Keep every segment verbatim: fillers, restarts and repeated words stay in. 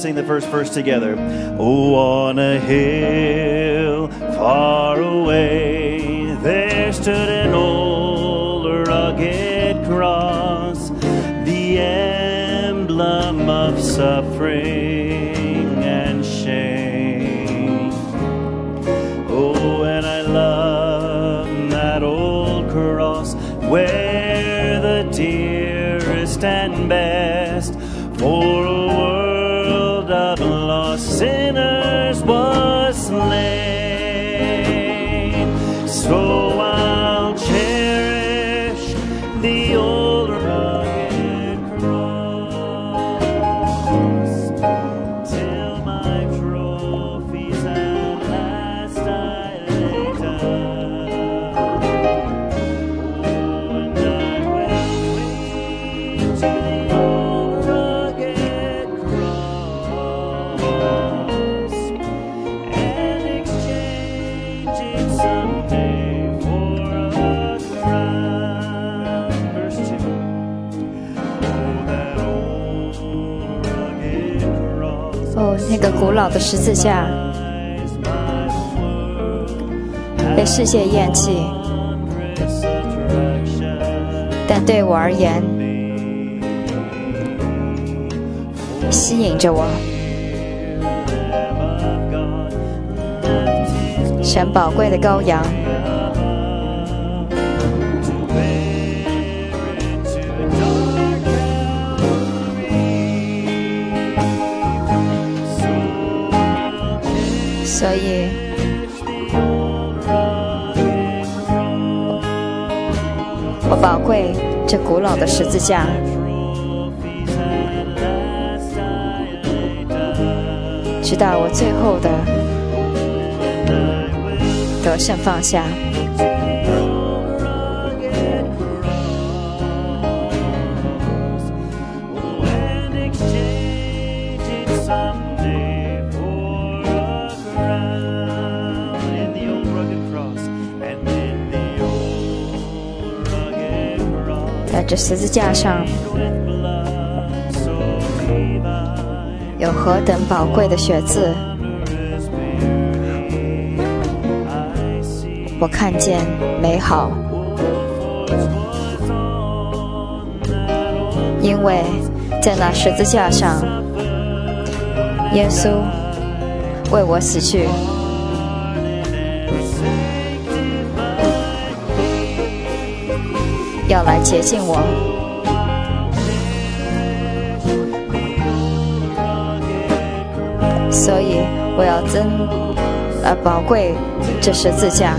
sing the first verse together. Oh, on a hill far away, there stood an old rugged cross, the emblem of suffering and shame. Oh, and I love that old cross where the dearest and best for a world of lost sinners was slain. So I'll cherish the old rugged cross till my trophies at last I lay down. Oh, and I will cling to the old rugged cross and exchange it someday for a crown. Verse two. Oh, that old rugged cross 哦，那个古老的十字架 is my world, 被世界厌弃， wondrous attraction. 但对我而言，吸引着我。神宝贵的羔羊，所以我宝贵这古老的十字架，直到我最后的得胜放下。在这十字架上，有何等宝贵的血字，我看见美好，因为在那十字架上，耶稣为我死去，要来洁净我。所以我要珍呃宝贵这十字架，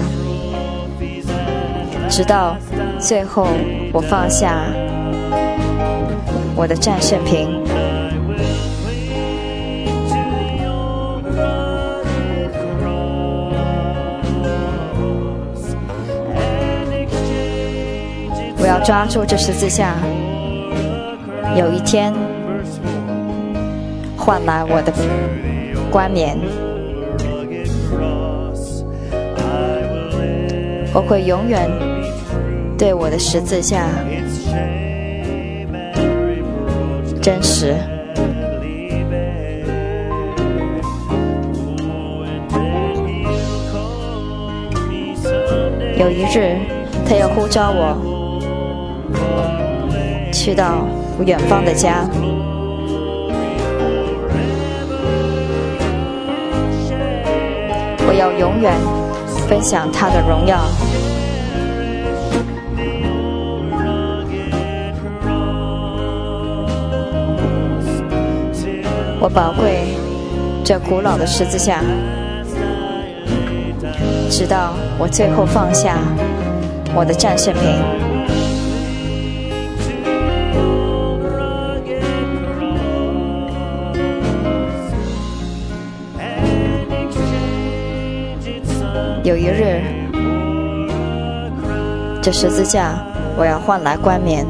直到最后我放下我的战胜瓶。我要抓住这十字架，有一天换来我的冠冕。我会永远对我的十字架真实。有一日，他要呼召我去到远方的家，我要永远分享他的荣耀。我宝贵这古老的十字架，直到我最后放下我的战胜瓶。有一日，这十字架我要换来冠冕。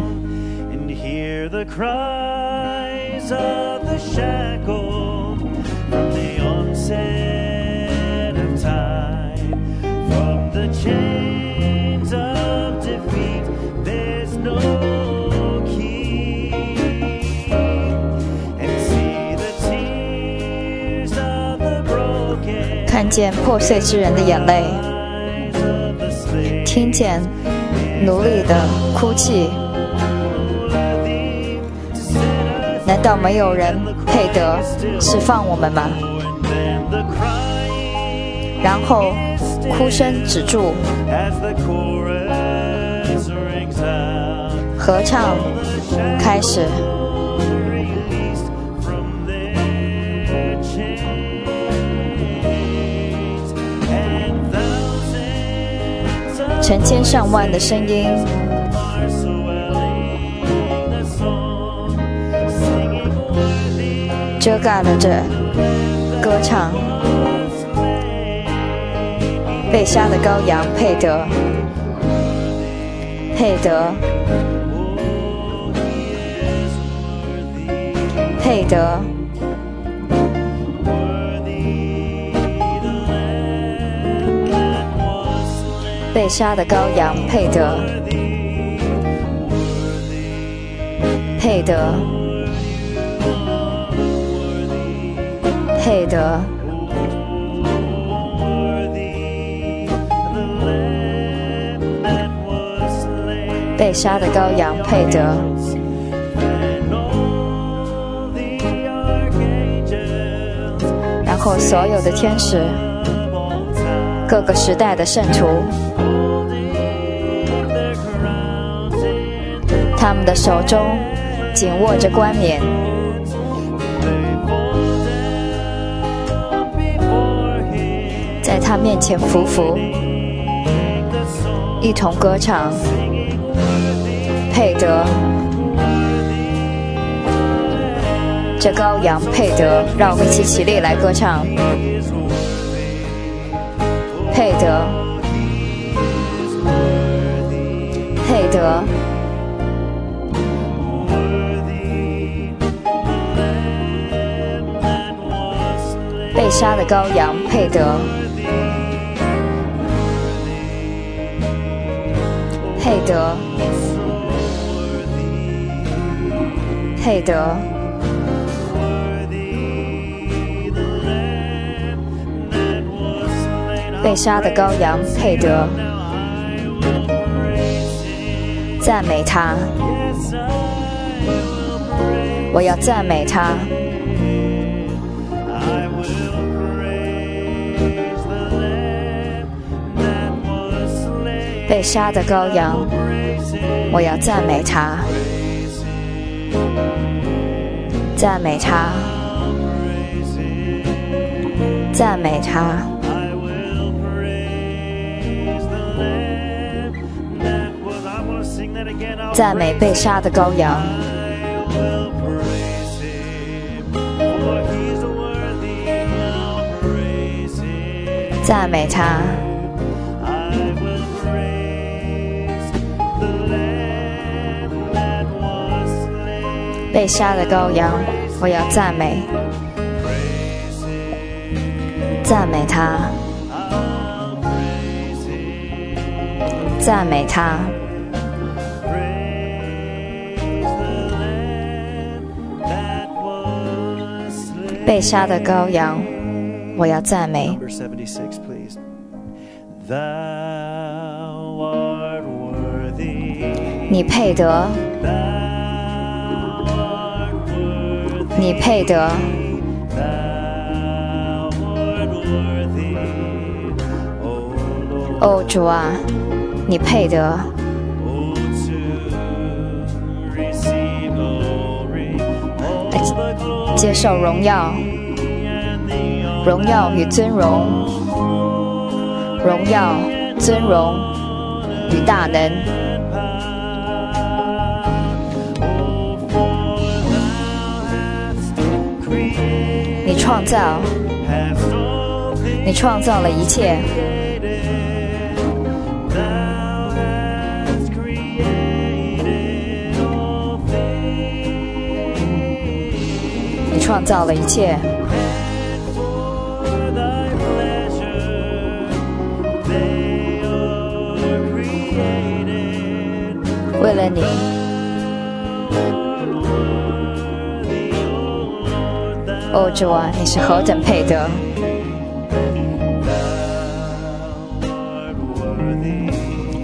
看见破碎之人的眼泪，听见奴隶的哭泣。难道没有人配得释放我们吗？然后哭声止住，合唱开始。成千上万的声音遮盖了这歌唱。被杀的羔羊配得，配得，配得。被杀的羔羊配得，配得，配得。被杀的羔羊配得。然后所有的天使，各个时代的圣徒，他们的手中紧握着冠冕，在他面前匍匐，一同歌唱。配得，这羔羊配得，让我们一起起立来歌唱。配得，配得，被杀的羔羊配得，配得。配得，被杀的羔羊配得，赞美他，我要赞美他。被杀的羔羊，我要赞美他。赞美他，赞美他。赞美被杀的羔羊。赞美他。被杀的羔羊，我要赞美，赞美他，赞美他。被杀的羔羊，我要赞美。你配得。你配得，哦主啊，你配得，接受荣耀，荣耀与尊荣，荣耀、尊荣与大能。你创造，你创造了一切，你创造了一切，为了你。哦主啊，你是何等配得！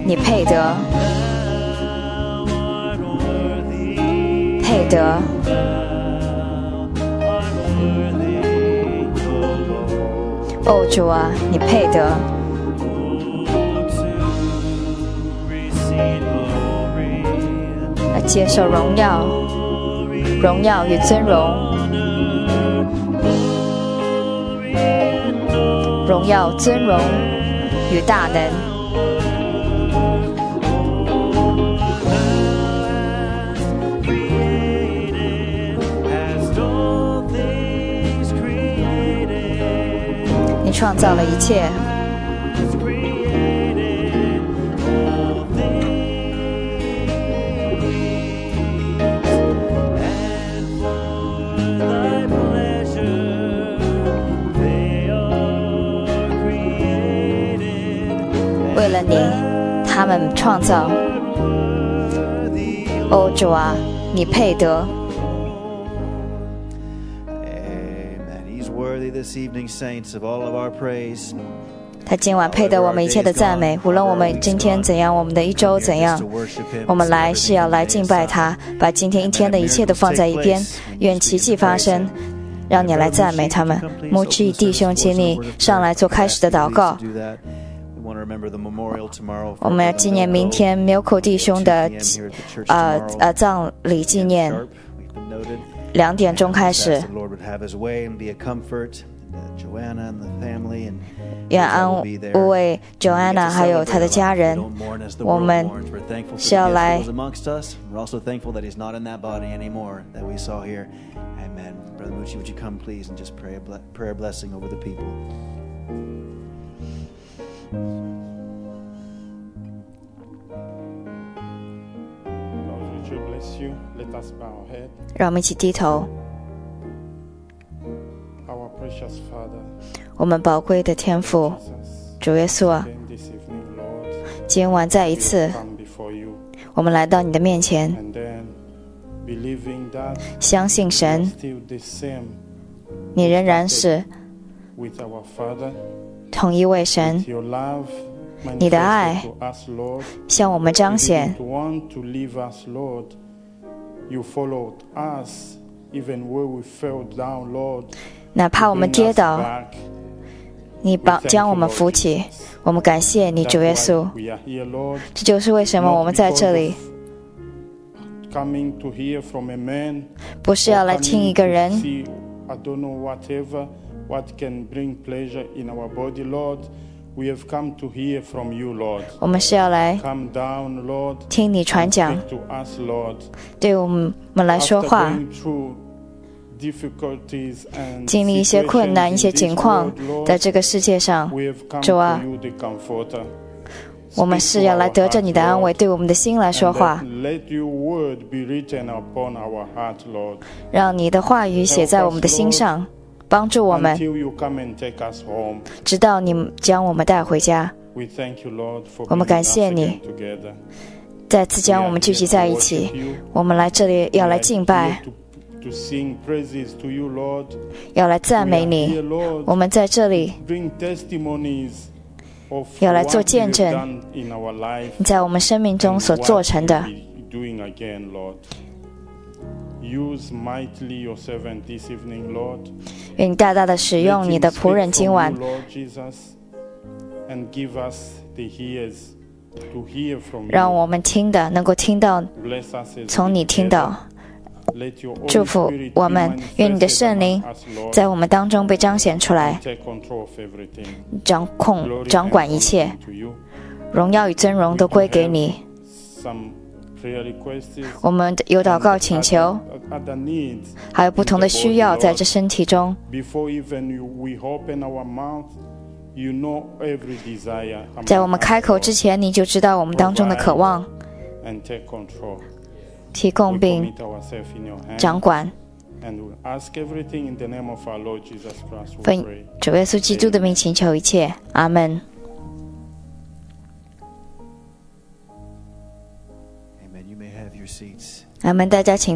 你配得，配得。哦，主啊，你配得。来接受荣耀、荣耀与尊荣，荣耀、尊荣与大能。你创造了一切，为了你，他们创造。哦，主啊，你配得。 This evening, saints, of all of our praise. 他今晚配得我们一切的赞美，无论我们今天怎样，我们的一周怎样，我们来是要来敬拜他，把今天一天的一切都放在一边，愿奇迹发生，让你来赞美他们。母亲弟兄，请你上来做开始的祷告。我们要纪念明天 Milko 弟兄的呃呃葬礼纪念。两点钟开始，愿安慰 Joanna 还有她的家人。我们是要来。让我们一起低头。我们宝贵的天父，主耶稣啊，今晚再一次，我们来到你的面前，相信神，你仍然是同一位神，你的爱向我们彰显。哪怕我们跌倒，你把将我们扶起，我们感谢你，主耶稣。这就是为什么我们在这里，不是要来听一个人，我们是要来听你传讲，对我们来说话。经历一些困难、一些情况，在这个世界上，主啊，我们是要来得着你的安慰，对我们的心来说话，让你的话语写在我们的心上，帮助我们，直到你将我们带回家。我们感谢你，再次将我们聚集在一起，我们来这里要来敬拜，要来赞美你。我们在这里要来做见证，你在我们生命中所做成的。愿你大大的使用你的仆人今晚，让我们听的能够听到，从你听到。祝福我们，愿你的圣灵在我们当中被彰显出来，掌控掌管一切，荣耀与尊荣都归给你。我们有祷告请求，还有不同的需要在这身体中。在我们开口之前，你就知道我们当中的渴望，提供并掌管。奉主耶稣基督的名请求一切，阿门。阿门，大家请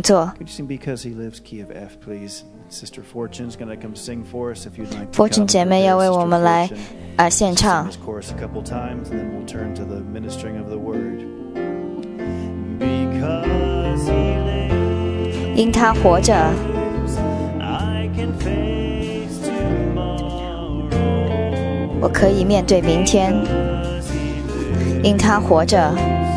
坐。Fortune 姐妹要为我们来啊献唱。因他活着，我可以面对明天。因他活着，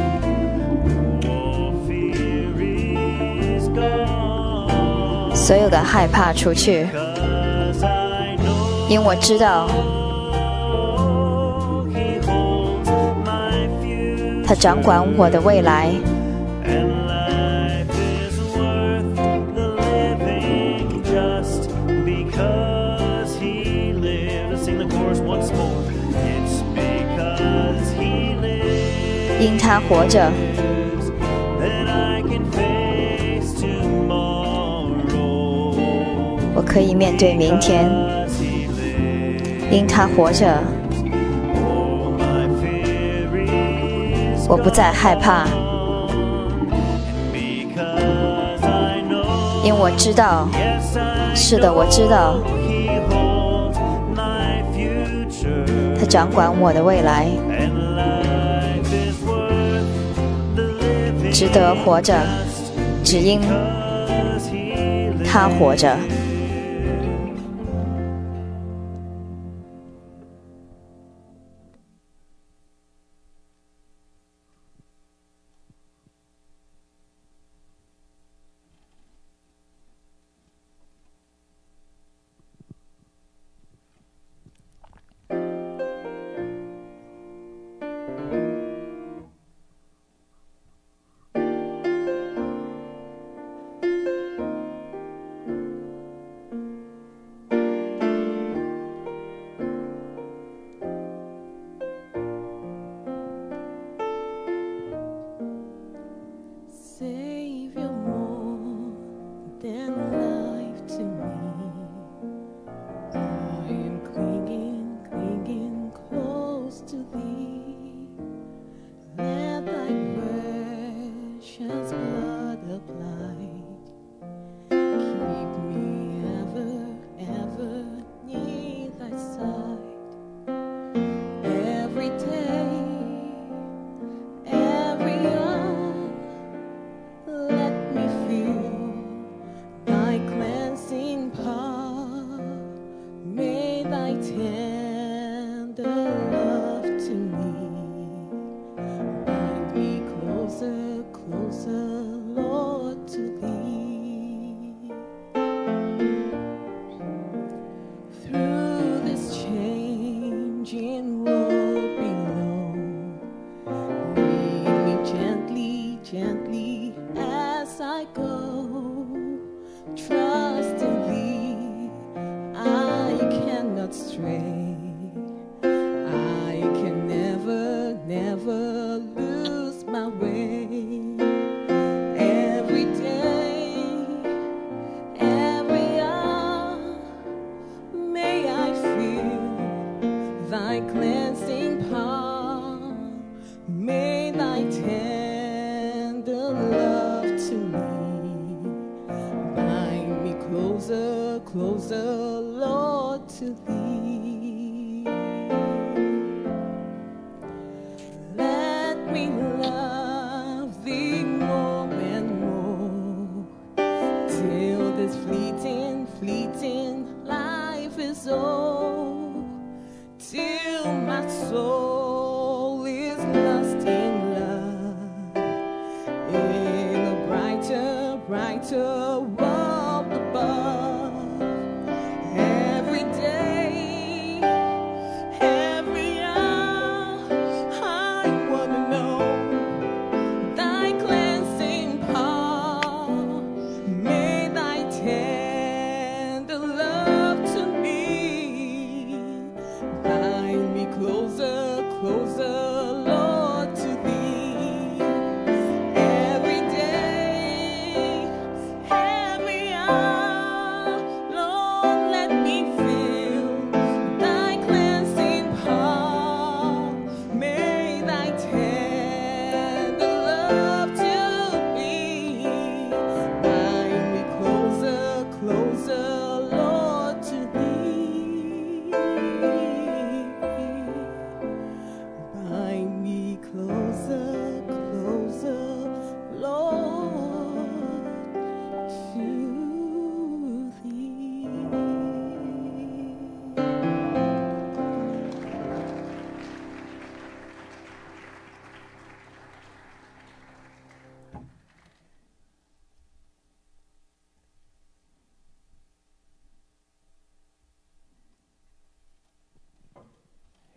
所有的害怕除去。因我知道，他掌管我的未来。因他活着，我可以面对明天。因他活着，我不再害怕。因我知道，是的，我知道，他掌管我的未来。值得活着，只因他活着。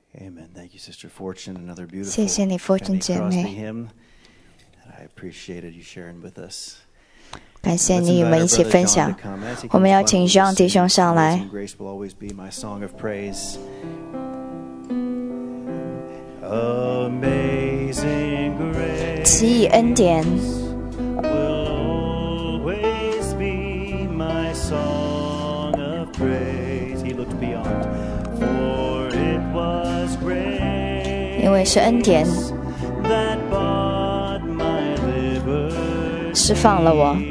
Amen. Thank you, Sister Fortune. Another beautiful 谢谢你，Fortune 姐 Penny 妹。 Crosby hymn. And I appreciated you sharing with us. 感谢你与我们一起分享。我们要请 Jean 弟兄上来。 Grace will always be my song of praise. Amazing grace 奇异恩典 will always be my song of praise. He looked beyond, for it was grace 因为是恩典 that bought my liberty. 释放了我。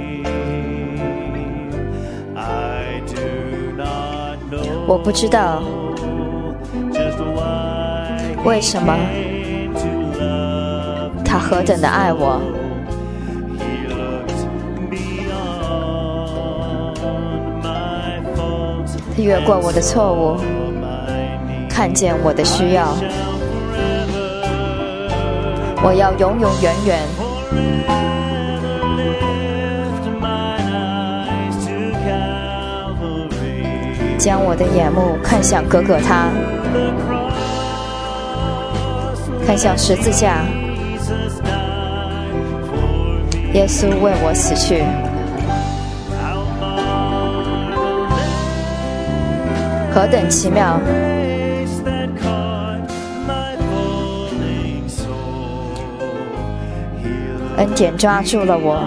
I do not know 我不知道 just why 为什么 came to love. 他何等的爱我。 He looked beyond my faults 他越过我的错误， my needs. 看见我的需要。 Shall forever, 我要永永远远 forever lift mine eyes to Calvary. 将我的眼目看向格格他， The cross 看向十字架。 Jesus died for me. 耶稣为我死去， How marvelous 何等奇妙！ grace that caught my falling soul. He looked 恩典抓住了我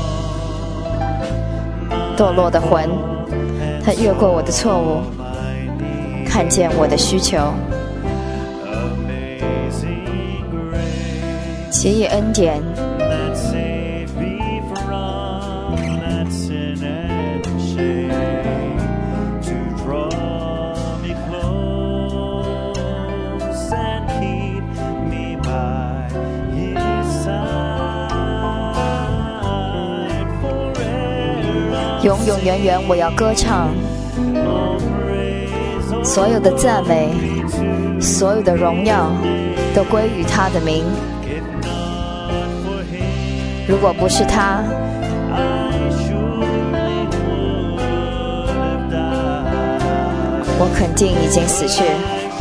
堕落的魂，他越过我的错误， my need. 看见我的需求。 Amazing grace 奇异恩典 that saved me from that sin and shame, to draw me close and keep me by His side forever. 永永远远我要歌唱， All praise, all 所有的赞美， to 所有的荣耀都归于他的名。 If not for Him, 如果不是他， I surely would have died. 我肯定已经死去。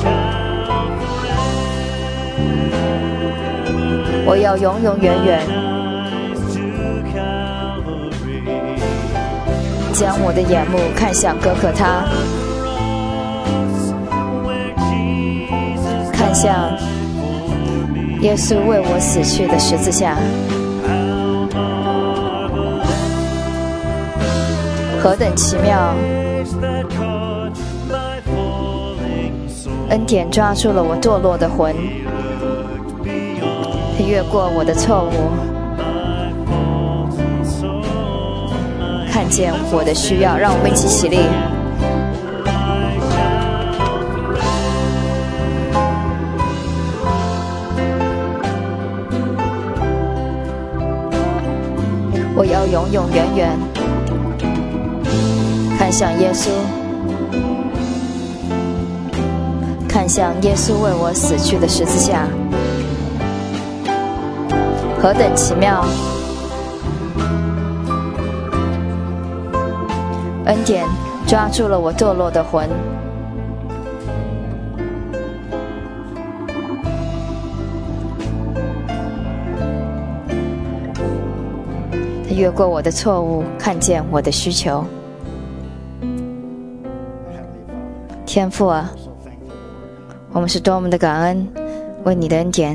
我要永永远远 Eyes to Calvary, 将我的眼目看向哥哥他， where Jesus 看向耶稣为我死去的十字架。 何等奇妙！ grace that caught my falling soul. 恩典抓住了我堕落的魂， Looked beyond 他越过我的错误， my faults and saw my 看见我的需要。让我们一起起立。 我要永永远远看向耶稣，看向耶稣为我死去的十字架。何等奇妙！恩典抓住了我堕落的魂，他越过我的错误，看见我的需求。天父啊，我们是多么的感恩，为你的恩典，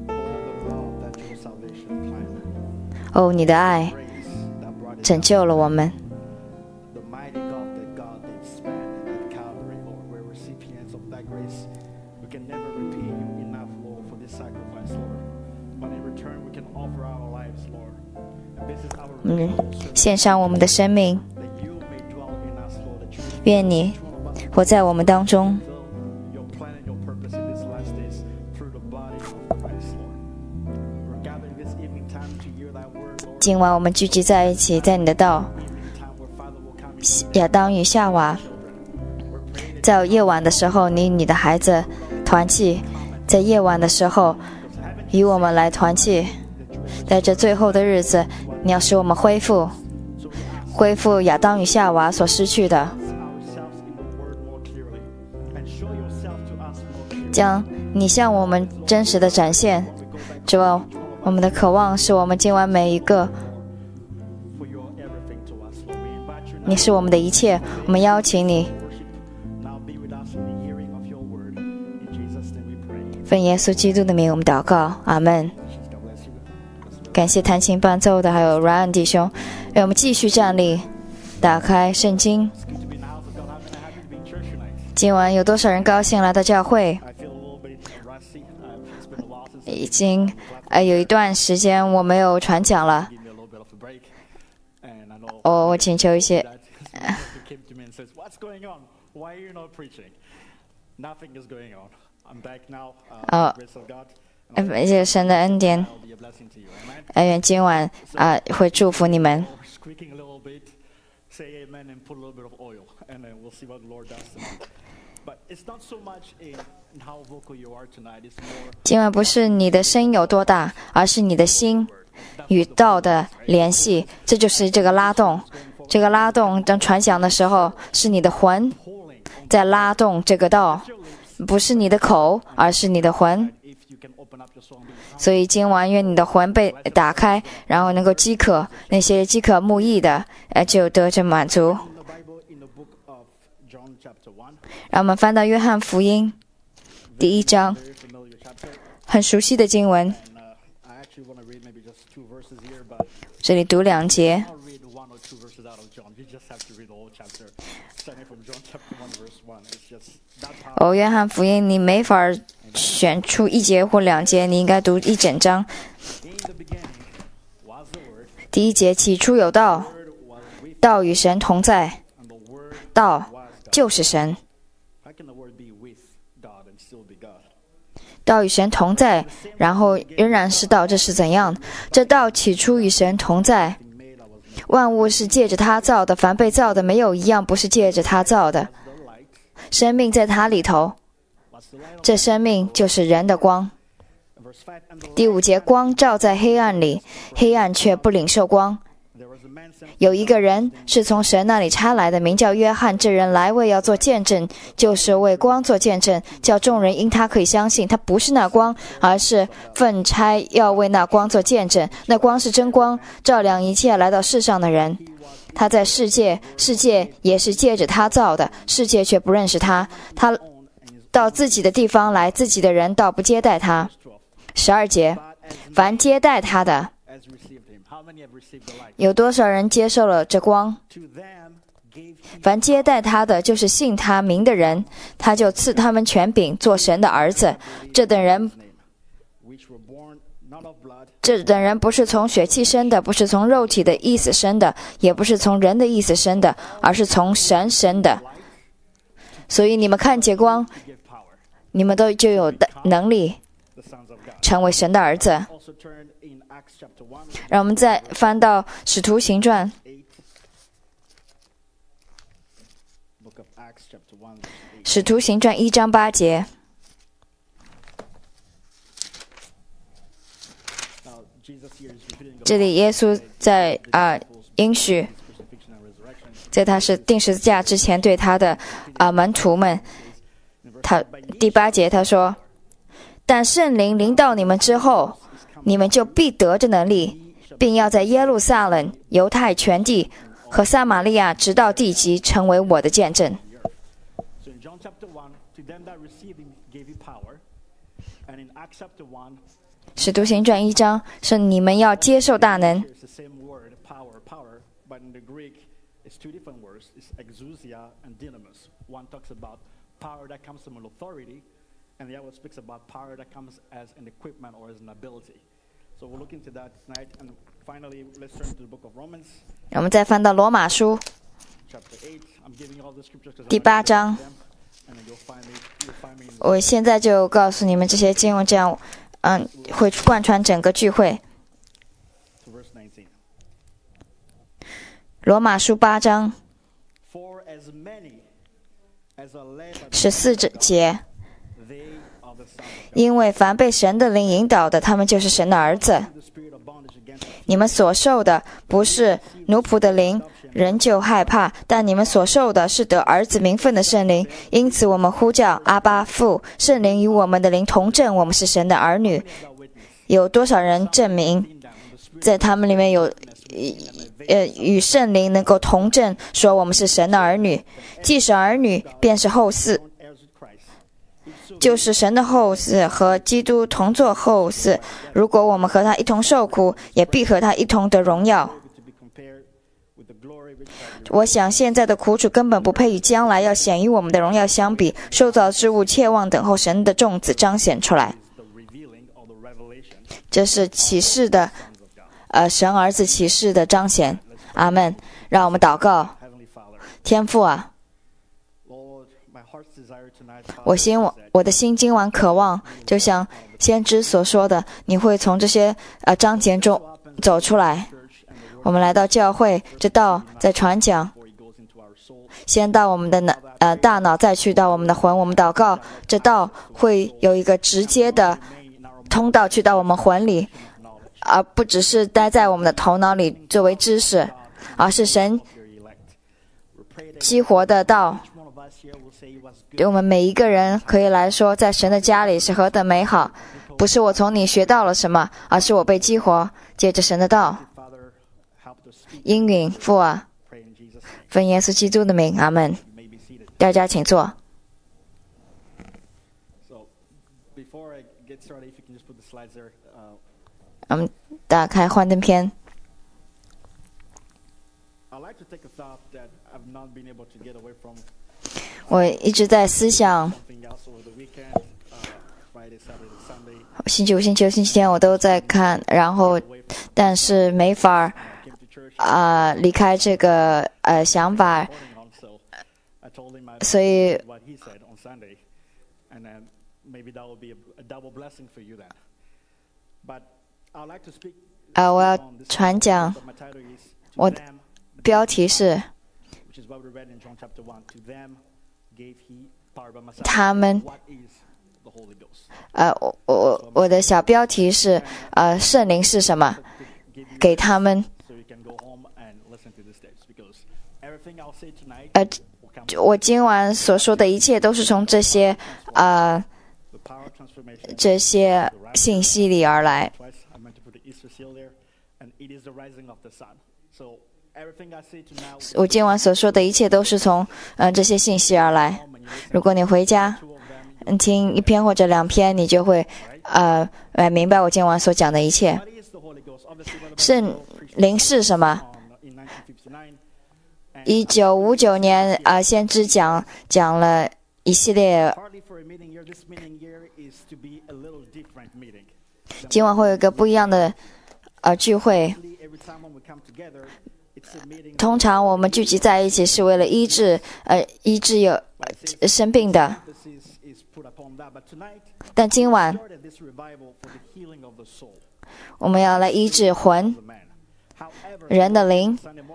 哦，你的爱拯救了我们。 The mighty God that God did spend at Calvary, Lord, we're recipients of that grace. We can never repay you enough, Lord, for this sacrifice, Lord. But in return, we can offer our lives, Lord. And this is our 嗯，献上我们的生命， that you may dwell in us, Lord, that you may 愿你活在我们当中， fulfill your plan and your purpose in these last days through the body of Christ, Lord. We're gathering this evening time to hear that word, Lord. 今晚我们聚集在一起，在你的道， Evening time where Father will come in 亚当与夏娃， We're praying 在夜晚的时候，你与你的孩子团契，在夜晚的时候，与我们来团契，在这最后的日子，你要使我们恢复，恢复亚当与夏娃所失去的。 ourselves in the word more clearly and show yourself to us more 将你向我们真实的展现。主啊，我们的渴望是我们今晚每一个，你是我们的一切，我们邀请你，奉耶稣基督的名我们祷告，阿们。感谢弹琴伴奏的还有 Ryan 弟兄，让我们继续站立，打开圣经。今晚有多少人高兴来到教会？已经呃有一段时间我没有传讲了，我我请求一些哦，呃，谢神的恩典，呃，愿今晚啊、呃、会祝福你们。今晚不是你的声音有多大，而是你的心与道的联系，这就是这个拉动。这个拉动当传讲的时候，是你的魂在拉动这个道，不是你的口，而是你的魂。所以今晚愿你的魂被打开，然后能够饥渴，那些饥渴慕义的呃就得着满足。让我们翻到约翰福音第一章，很熟悉的经文，这里读两节。哦，约翰福音你没法选出一节或两节，你应该读一整章。第一节，起初有道，道与神同在，道就是神。道与神同在，然后仍然是道，这是怎样？这道起初与神同在，万物是借着他造的，凡被造的没有一样不是借着他造的。生命在他里头，这生命就是人的光。第五节，光照在黑暗里，黑暗却不领受光。有一个人是从神那里差来的，名叫约翰，这人来为要做见证，就是为光做见证，叫众人因他可以相信。他不是那光，而是奉差要为那光做见证。那光是真光，照亮一切来到世上的人。他在世界，世界也是借着他造的，世界却不认识他。他到自己的地方来，自己的人倒不接待他。十二节，凡接待他的，有多少人接受了这光？凡接待他的，就是信他名的人，他就赐他们权柄，做神的儿子。这等人，这等人不是从血气生的，不是从肉体的意思生的，也不是从人的意思生的，而是从神生的。所以你们看见光，你们都就有能力成为神的儿子。让我们再翻到使徒行传，使徒行传一章八节。这里耶稣在啊、呃、应许，在他是定十字架之前对他的啊、呃、门徒们，他第八节他说：“但圣灵临到你们之后，你们就必得着能力，并要在耶路撒冷、犹太全地和撒玛利亚直到地极，成为我的见证。”使徒行传一章是你们要接受大能。我们再翻到罗马书第八章，我现在就告诉你们这些经文，这样嗯，会贯穿整个聚会。罗马书八章十四节，因为凡被神的灵引导的，他们就是神的儿子。你们所受的不是奴仆的灵， 仍旧害怕，但你们所受的是得儿子名分的圣灵，因此我们呼叫阿爸父，圣灵与我们的灵同证，我们是神的儿女。有多少人证明在他们里面有呃与圣灵能够同证，说我们是神的儿女？既是儿女，便是后嗣，就是神的后嗣，和基督同作后嗣。如果我们和他一同受苦，也必和他一同得荣耀。我想现在的苦楚根本不配与将来要显于我们的荣耀相比。受造之物切望等候神的众子彰显出来。这是启示的呃，神儿子启示的彰显。阿们。让我们祷告。天父啊，我心我的心今晚渴望，就像先知所说的，你会从这些呃章节中走出来。我们来到教会，这道在传讲，先到我们的脑呃大脑，再去到我们的魂。我们祷告，这道会有一个直接的通道去到我们魂里，而不只是待在我们的头脑里作为知识，而是神激活的道。对我们每一个人可以来说，在神的家里是何等美好。不是我从你学到了什么，而是我被激活，借着神的道。应允父啊，奉耶稣基督的名，阿们。大家请坐。我们打开幻灯片。我一直在思想，星期五、星期六、星期天我都在看，然后但是没法啊、呃、离开这个呃想法，所以啊、呃、我要传讲，我的标题是他们，呃，我我我的小标题是呃，圣灵是什么？给他们，呃，我今晚所说的一切都是从这些呃这些信息里而来。我今晚所说的一切都是从呃这些信息而来。如果你回家听一篇或者两篇，你就会呃呃明白我今晚所讲的一切。圣灵是什么？一九五九年啊、呃，先知讲讲了一系列。今晚会有一个不一样的呃聚会。通常我们聚集在一起是为了医治呃医治有、呃、生病的，但今晚我们要来医治魂人的灵。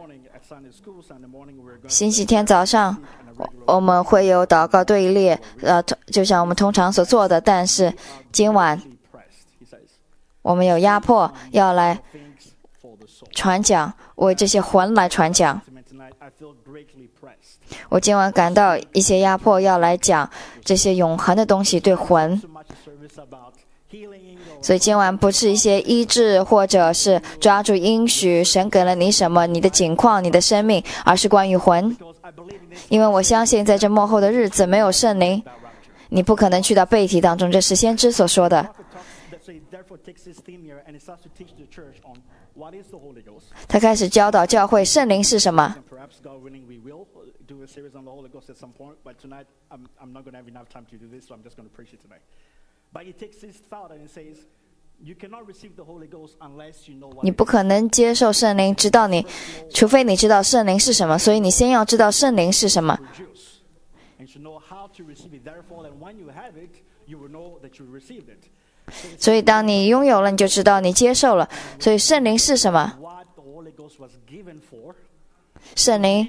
星期天早上我们会有祷告队列，呃，就像我们通常所做的，但是今晚我们有压迫，要来传讲，为这些魂来传讲。我今晚感到一些压迫，要来讲这些永恒的东西对魂。所以今晚不是一些医治，或者是抓住应许神给了你什么，你的境况、你的生命，而是关于魂。因为我相信在这末后的日子，没有圣灵，你不可能去到背体当中，这是先知所说的。他开始教导教会圣灵是什么。你不可能接受圣灵，直到你，除非你知道圣灵是什么。所以你先要知道圣灵是什么。所以当你拥有了，你就知道你接受了。所以圣灵是什么？圣灵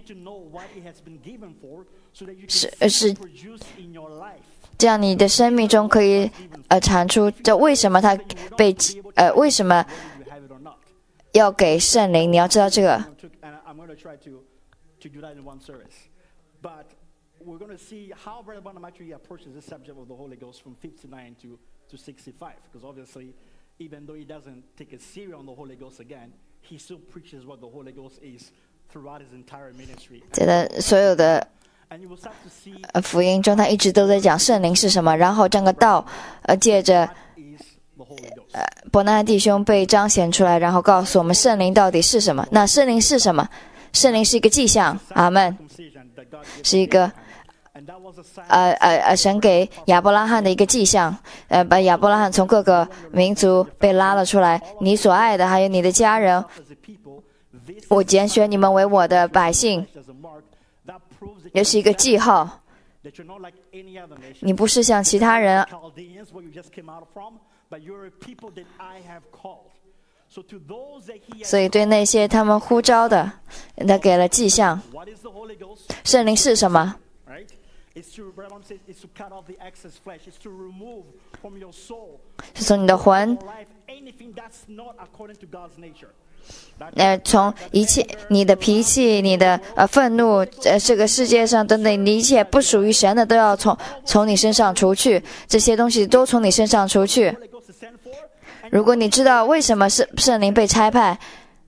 是是这样，你的生命中可以呃产出。这为什么他被呃为什么要给圣灵？你要知道这个。 to do that in one service. But we're going to see how Brother Branham actually approaches this subject of the Holy Ghost from fifty-nine to, to sixty-five. Because obviously, even though he doesn't take a serious on the Holy Ghost again, he still preaches what the Holy Ghost is throughout his entire ministry. 这的所有的 And you will start to see 呃福音中，他一直都在讲圣灵是什么，然后这个道，呃，借着 is the Holy Ghost. 呃伯纳弟兄被彰显出来，然后告诉我们圣灵到底是什么。那圣灵是什么？圣灵是一个迹象，阿门， Circumcision that God gave 是一个 And that was a sign 呃呃呃神给亚伯拉罕的一个迹象，呃，把亚伯拉罕从各个民族被拉了出来，你所爱的还有你的家人， as a people. This 我拣选你们为我的百姓， as a mark that proves that 也是一个记号。 that you're not like any other nation. 你不是像其他人， Chaldeans, where you just came out from, but you're a people that I have called. So to those that he has 所以对那些他们呼召的，他给了迹象。 what is the Holy Ghost? 圣灵是什么？ Right? It's to, Brother says, it's to cut off the excess flesh. It's to remove from your soul, 是从你的魂 your life, anything that's not according to God's nature. That 呃，从一切你的脾气、你的呃愤怒，呃，这个世界上等等，你一切不属于神的都要从从你身上除去，这些东西都从你身上除去。 Holy Ghost is sent for, and, 如果你知道为什么圣圣灵被差派，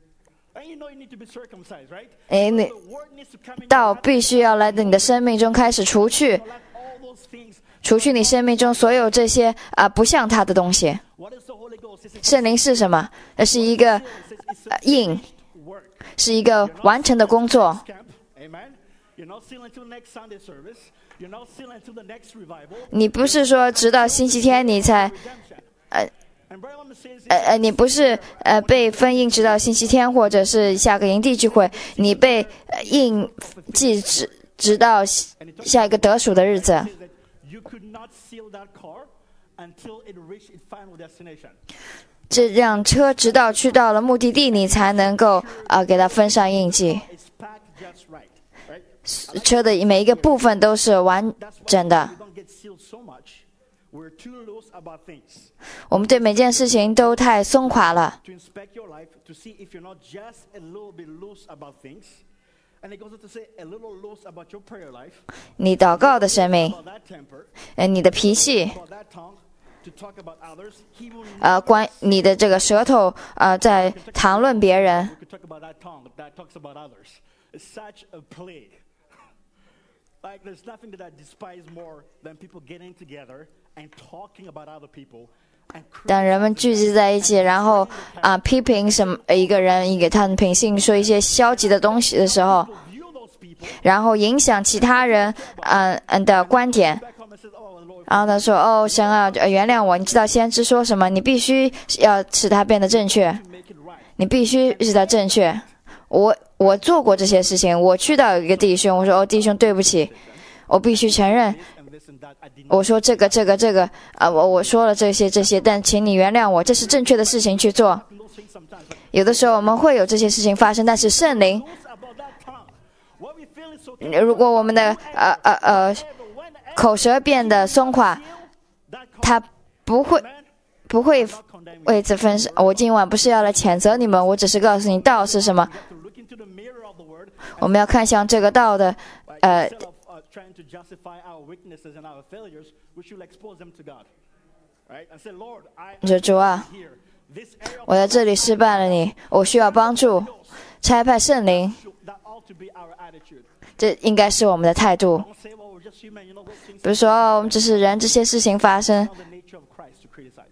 and you know you need to be circumcised, right? 哎，你 The word needs to come in your 道 life, 必须要来到你的生命中开始除去， like all those things. 除去你生命中所有这些啊、不像他的东西。 What is the Holy Ghost? It's a 圣灵是什么？那是一个 it's, it's 呃 a 印， work. 是一个完成的工作。 Camp. Amen. You're not sealing until next Sunday service. You're not sealing until the next revival. 你不是说直到星期天你才 Redemption. 呃 And Brother Lemon says 呃呃，你不是呃被封印直到星期天，或者是下个营地聚会，你被呃印记直直到下一个得赎的日子。 says that you could not seal that car until it reached its final destination. 这辆车直到去到了目的地，你才能够呃给它封上印记。 It's packed just right. Right? 车的每一个部分都是完 That's why 整的。 we don't get sealed so much. We're too loose about things. 我们对每件事情都太松垮了。 To inspect your life, to see if you're not just a little bit loose about things. And it goes on to say a little loose about your prayer life, 你祷告的生命， about that temper, 呃，你的脾气， about that tongue, to talk about others. He will 呃，关你的这个舌头，呃，在谈论别人。 We could talk about that tongue that talks about others. It's such a plague. Like there's nothing that I despise more than people getting together and talking about other people. And 当人们聚集在一起，然后啊、批评什么一个人，一个他的品性，说一些消极的东西的时候， view those people 然后影响其他人，嗯、嗯的观点。 back home and says, "Oh Lord, 然后他说：“哦，神啊，呃原谅我。你知道先知说什么？你必须要使他变得正确， make it right." 你必须使他正确。我我做过这些事情。我去到一个弟兄，我说：哦，弟兄，对不起，我必须承认。” And this and that, I did not. 我说这个这个这个啊、我我说了这些这些，但请你原谅我，这是正确的事情去做。 Those things sometimes. Like, 有的时候我们会有这些事情发生，但是圣灵， loose about that tongue. What we feel is so. 如果我们的呃呃呃 Whenever, whenever 口舌变得松垮， that 他不会 man, 不会 not condemning. 为此分手。我今晚不是要来谴责你们，我只是告诉你道是什么。 To look into the mirror of the word. 我们要看向这个道的， Like, 呃 instead of uh, trying to justify our weaknesses and our failures, we should expose them to God, right? And say, Lord, I 你说主啊， here. This area of 我在这里失败了你，我需要帮助，差派圣灵， that ought to be our attitude. 这应该是我们的态度。 Don't say, well, we're just human. You know those things. 比如说，哦，我们只是人，这些事情发生， Not the nature of Christ to criticize.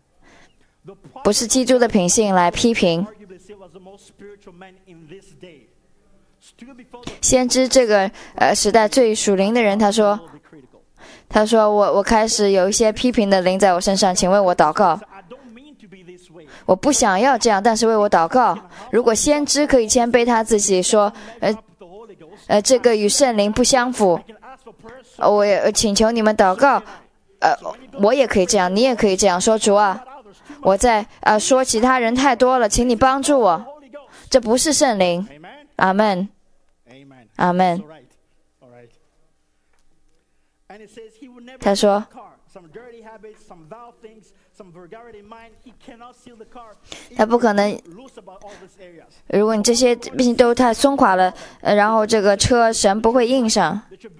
The 不是基督的品性来批评。 arguably say was the most spiritual man in this day. Stood before the 先知这个呃时代最属灵的人，他说 will be critical. 他说我我开始有一些批评的灵在我身上，请为我祷告。 So I don't mean to be this way. 我不想要这样，但是为我祷告。如果先知可以谦卑他自己说，呃 Up with the Holy Ghost. 呃，这个与圣灵不相符， I can ask for prayer. So 呃我也呃请求你们祷告。呃，我也可以这样，你也可以这样说，主啊， others too much. 我在呃说其他人太多了，请你帮助我。 Holy Ghost. 这不是圣灵。 Amen. 阿门， Amen. 阿门 All。right. All right. And it says he will never 他说 car 他不可能。如果你这些毕竟都太松垮了，呃，然后这个车神不会印上。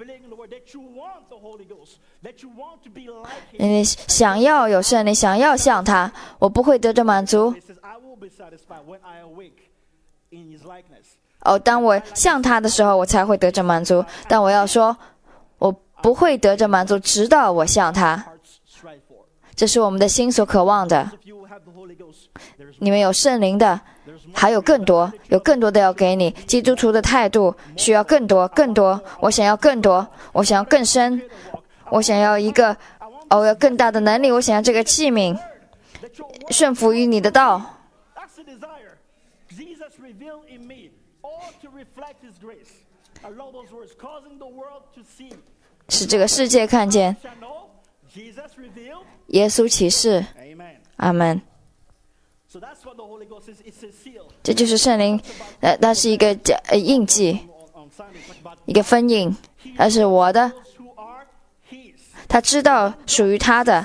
因为想要有圣灵，想要像他，我不会得着满足。哦，当我像他的时候，我才会得着满足。但我要说，我不会得着满足，直到我像他。这是我们的心所渴望的。你们有圣灵的，还有更多，有更多的要给你。基督徒的态度需要更多，更多。我想要更多，我想要更深，我想要一个，哦，我要更大的能力。我想要这个器皿顺服于你的道。使这个世界看见耶稣启示。阿们。这就是圣灵，呃，它是一个呃印记，一个分印，它是我的，他知道属于他的。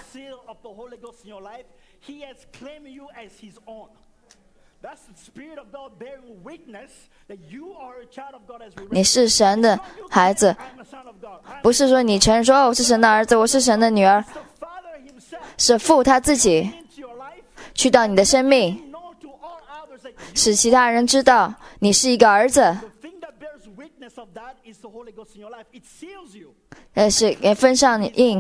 你是神的孩子，不是说你承认说哦，我是神的儿子，我是神的女儿，是父他自己去到你的生命，使其他人知道你是一个儿子。呃，是给分上印，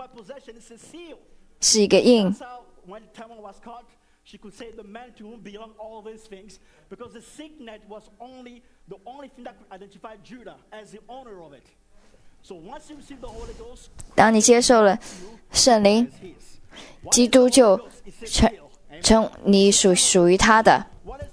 是一个印。She could say the man to whom belong all these things, because the signet was only the only thing that could identify Judah as the owner of it. So once you receive the Holy Ghost, 当你接受了圣灵，基督就成成你属属于他的。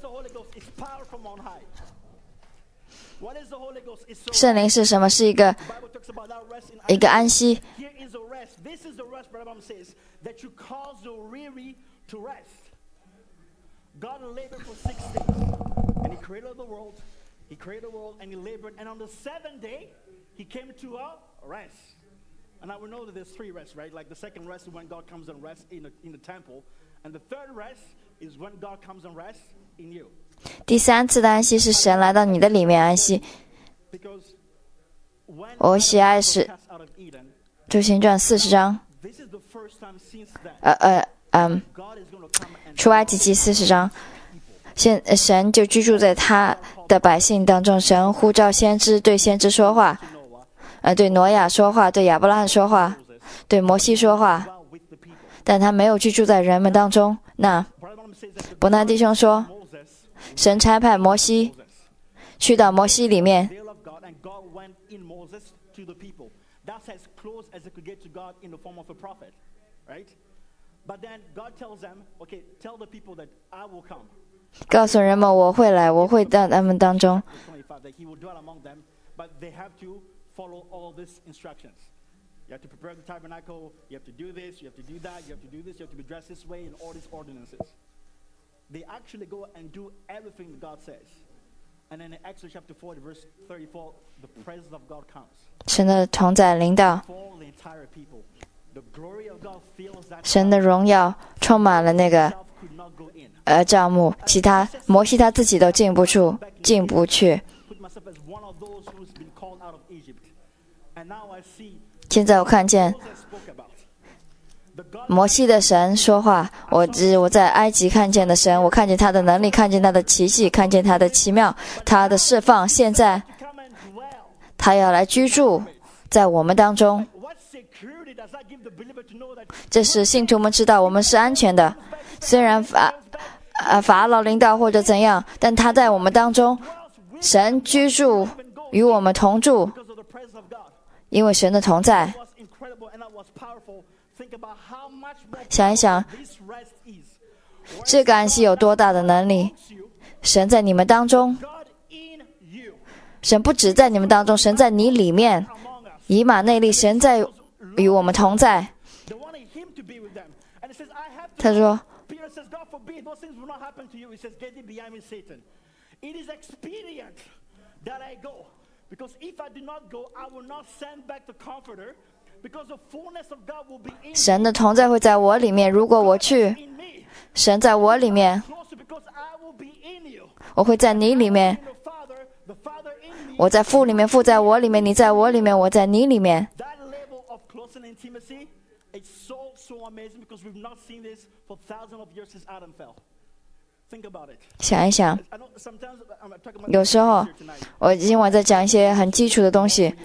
圣灵是什么？是一个一个安息。God labored for six days, and He created the world. He created the world, and He labored. And on the seventh day, He came to a rest. And now we know that there's three rests, right? Like the second rest is when God comes and rests in the, in the temple, and the third rest is when God comes and rests in you. 第三次的安息是神来到你的里面安息。我喜爱是主行传四十章，呃呃嗯。出埃及记四十章，现神就居住在他的百姓当中。神呼召先知，对先知说话，呃，对挪亚说话，对亚伯拉罕说话，对摩西说话，但他没有居住在人们当中。那伯南弟兄说，神差派摩西去到摩西里面。告诉人们我会来，我会到他们当中。神的同在临到，神的荣耀充满了那个呃帐幕，其他摩西他自己都进不出，进不去。现在我看见摩西的神说话，我只我在埃及看见的神，我看见他的能力，看见他的奇迹，看见他的奇妙，他的释放。现在他要来居住在我们当中。这是信徒们知道我们是安全的，虽然法呃法老领导或者怎样，但他在我们当中，神居住与我们同住，因为神的同在。想一想，这个安息有多大的能力？神在你们当中，神不只在你们当中，神在你里面，以马内利，神在与我们同在。他说神的同在会在我里面。如果我去，神在我里面，我会在你里面。我在父里面，父在我里面，你在我里面，我在你里面。想一想，有时候我今晚在讲一些很基础的东西。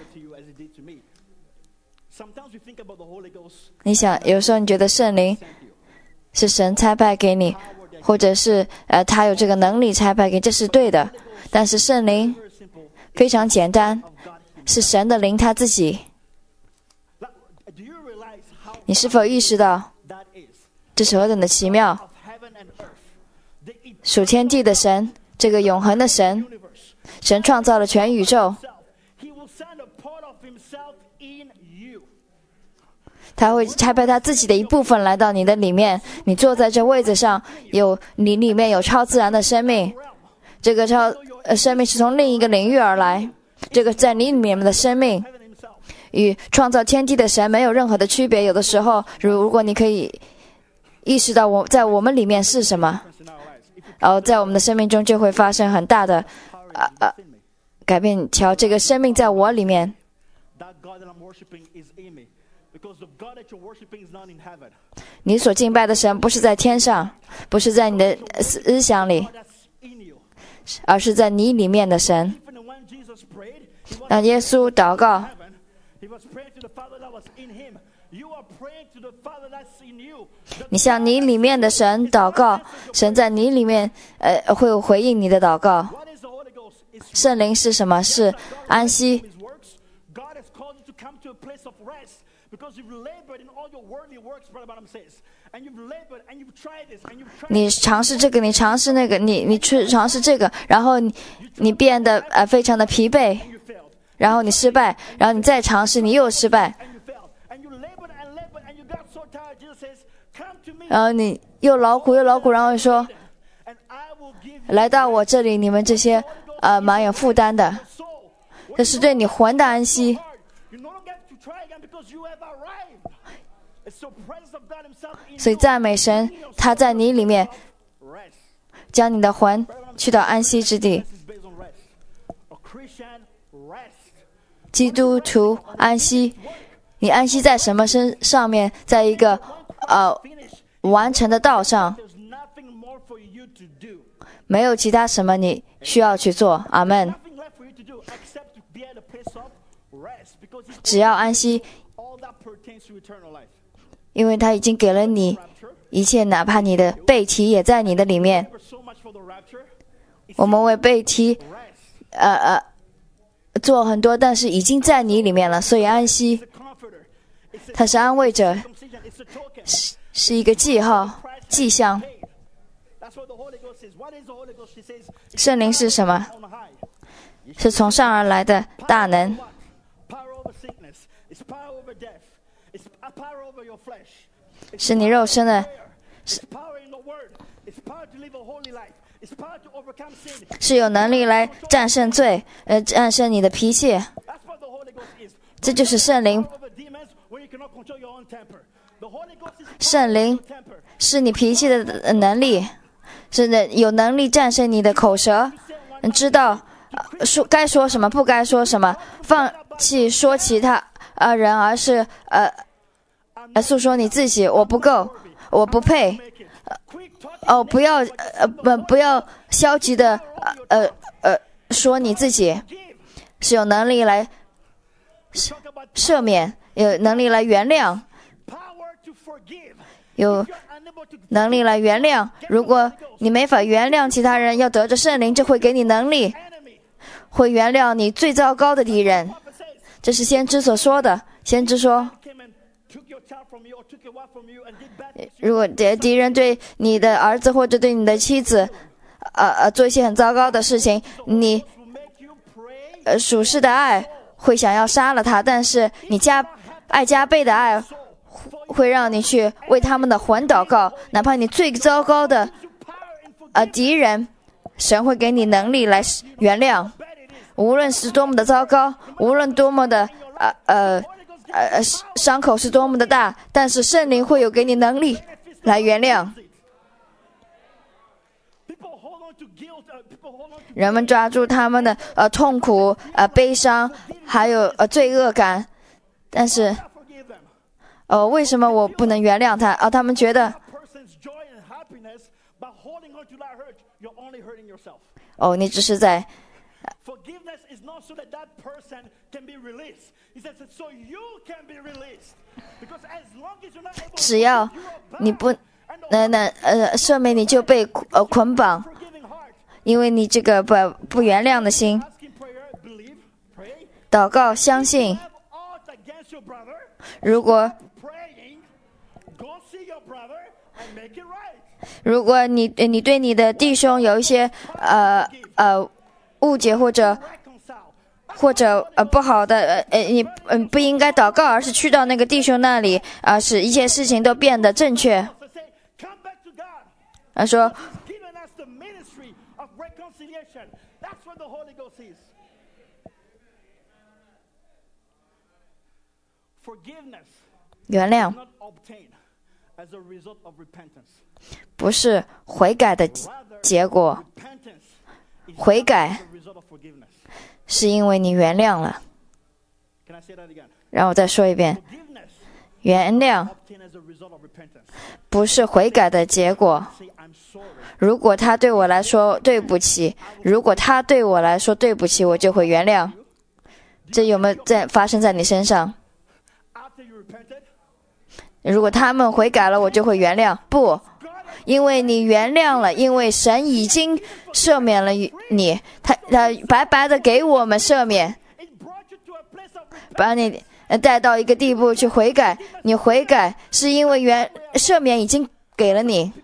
你想，有时候你觉得圣灵是神差派给你，或者是呃他有这个能力差派给你，这是对的。但是圣灵非常简单，是神的灵他自己。你是否意识到这是何等的奇妙？属天地的神，这个永恒的神，神创造了全宇宙，他会差派他自己的一部分来到你的里面。你坐在这位子上，有你里面有超自然的生命，这个超呃生命是从另一个领域而来。这个在你里面的生命与创造天地的神没有任何的区别。有的时候，如果你可以意识到我在我们里面是什么，然后在我们的生命中就会发生很大的呃呃改变。瞧，这个生命在我里面。你所敬拜的神不是在天上，不是在你的思想里，而是在你里面的神。让耶稣祷告，你向你里面的神祷告，神在你里面呃会回应你的祷告。圣灵是什么？是安息。你尝试这个，你尝试那个，你你去尝试这个，然后你你变得呃非常的疲惫，然后你失败，然后你再尝试，你又失败，然后你又劳苦又劳苦，然后说，来到我这里，你们这些呃蛮有负担的，这是对你魂的安息。所以赞美神，他在你里面将你的魂去到安息之地。基督徒安息，你安息在什么身上面？在一个呃完成的道上，没有其他什么你需要去做。阿们。只要安息，因为他已经给了你一切，哪怕你的背题也在你的里面。我们为背题呃呃做很多，但是已经在你里面了，所以安息，它是安慰者，是是一个记号迹象。圣灵是什么？是从上而来的大能，是你肉身的，是是有能力来战胜罪，呃，战胜你的脾气。这就是圣灵。圣灵是你脾气的能力，是的，有能力战胜你的口舌，知道说该说什么，不该说什么，放弃说其他呃人，而是呃呃诉说你自己。我不够，我不配。哦，不要呃不不要消极的呃呃说你自己，是有能力来赦免，有能力来原谅，有能力来原谅。如果你没法原谅其他人，要得着圣灵，就会给你能力，会原谅你最糟糕的敌人。这是先知所说的。先知说，如果敌人对你的儿子或者对你的妻子呃呃做一些很糟糕的事情，你呃属世的爱会想要杀了他，但是你加爱加倍的爱会让你去为他们的魂祷告。哪怕你最糟糕的呃敌人，神会给你能力来原谅，无论是多么的糟糕，无论多么的呃呃呃伤口是多么的大，但是圣灵会有给你能力来原谅。人们抓住他们的呃痛苦、呃悲伤，还有呃罪恶感，但是，呃为什么我不能原谅他？啊、呃，他们觉得，哦，你只是在。只要你不能能呃赦免，你就被呃捆绑，因为你这个不不原谅的心。祷告，相信。如果如果你你对你的弟兄有一些呃呃误解或者。或者呃不好的呃呃你嗯、呃、不应该祷告，而是去到那个弟兄那里啊、呃，使一切事情都变得正确。他说，原谅不是悔改的结果，悔改是因为你原谅了。让我再说一遍，原谅不是悔改的结果。如果他对我来说对不起，如果他对我来说对不起，我就会原谅。这有没有在发生在你身上？如果他们悔改了，我就会原谅。不，因为你原谅了，因为神已经赦免了你，他他白白的给我们赦免，把你带到一个地步去悔改。你悔改是因为原赦免已经给了你。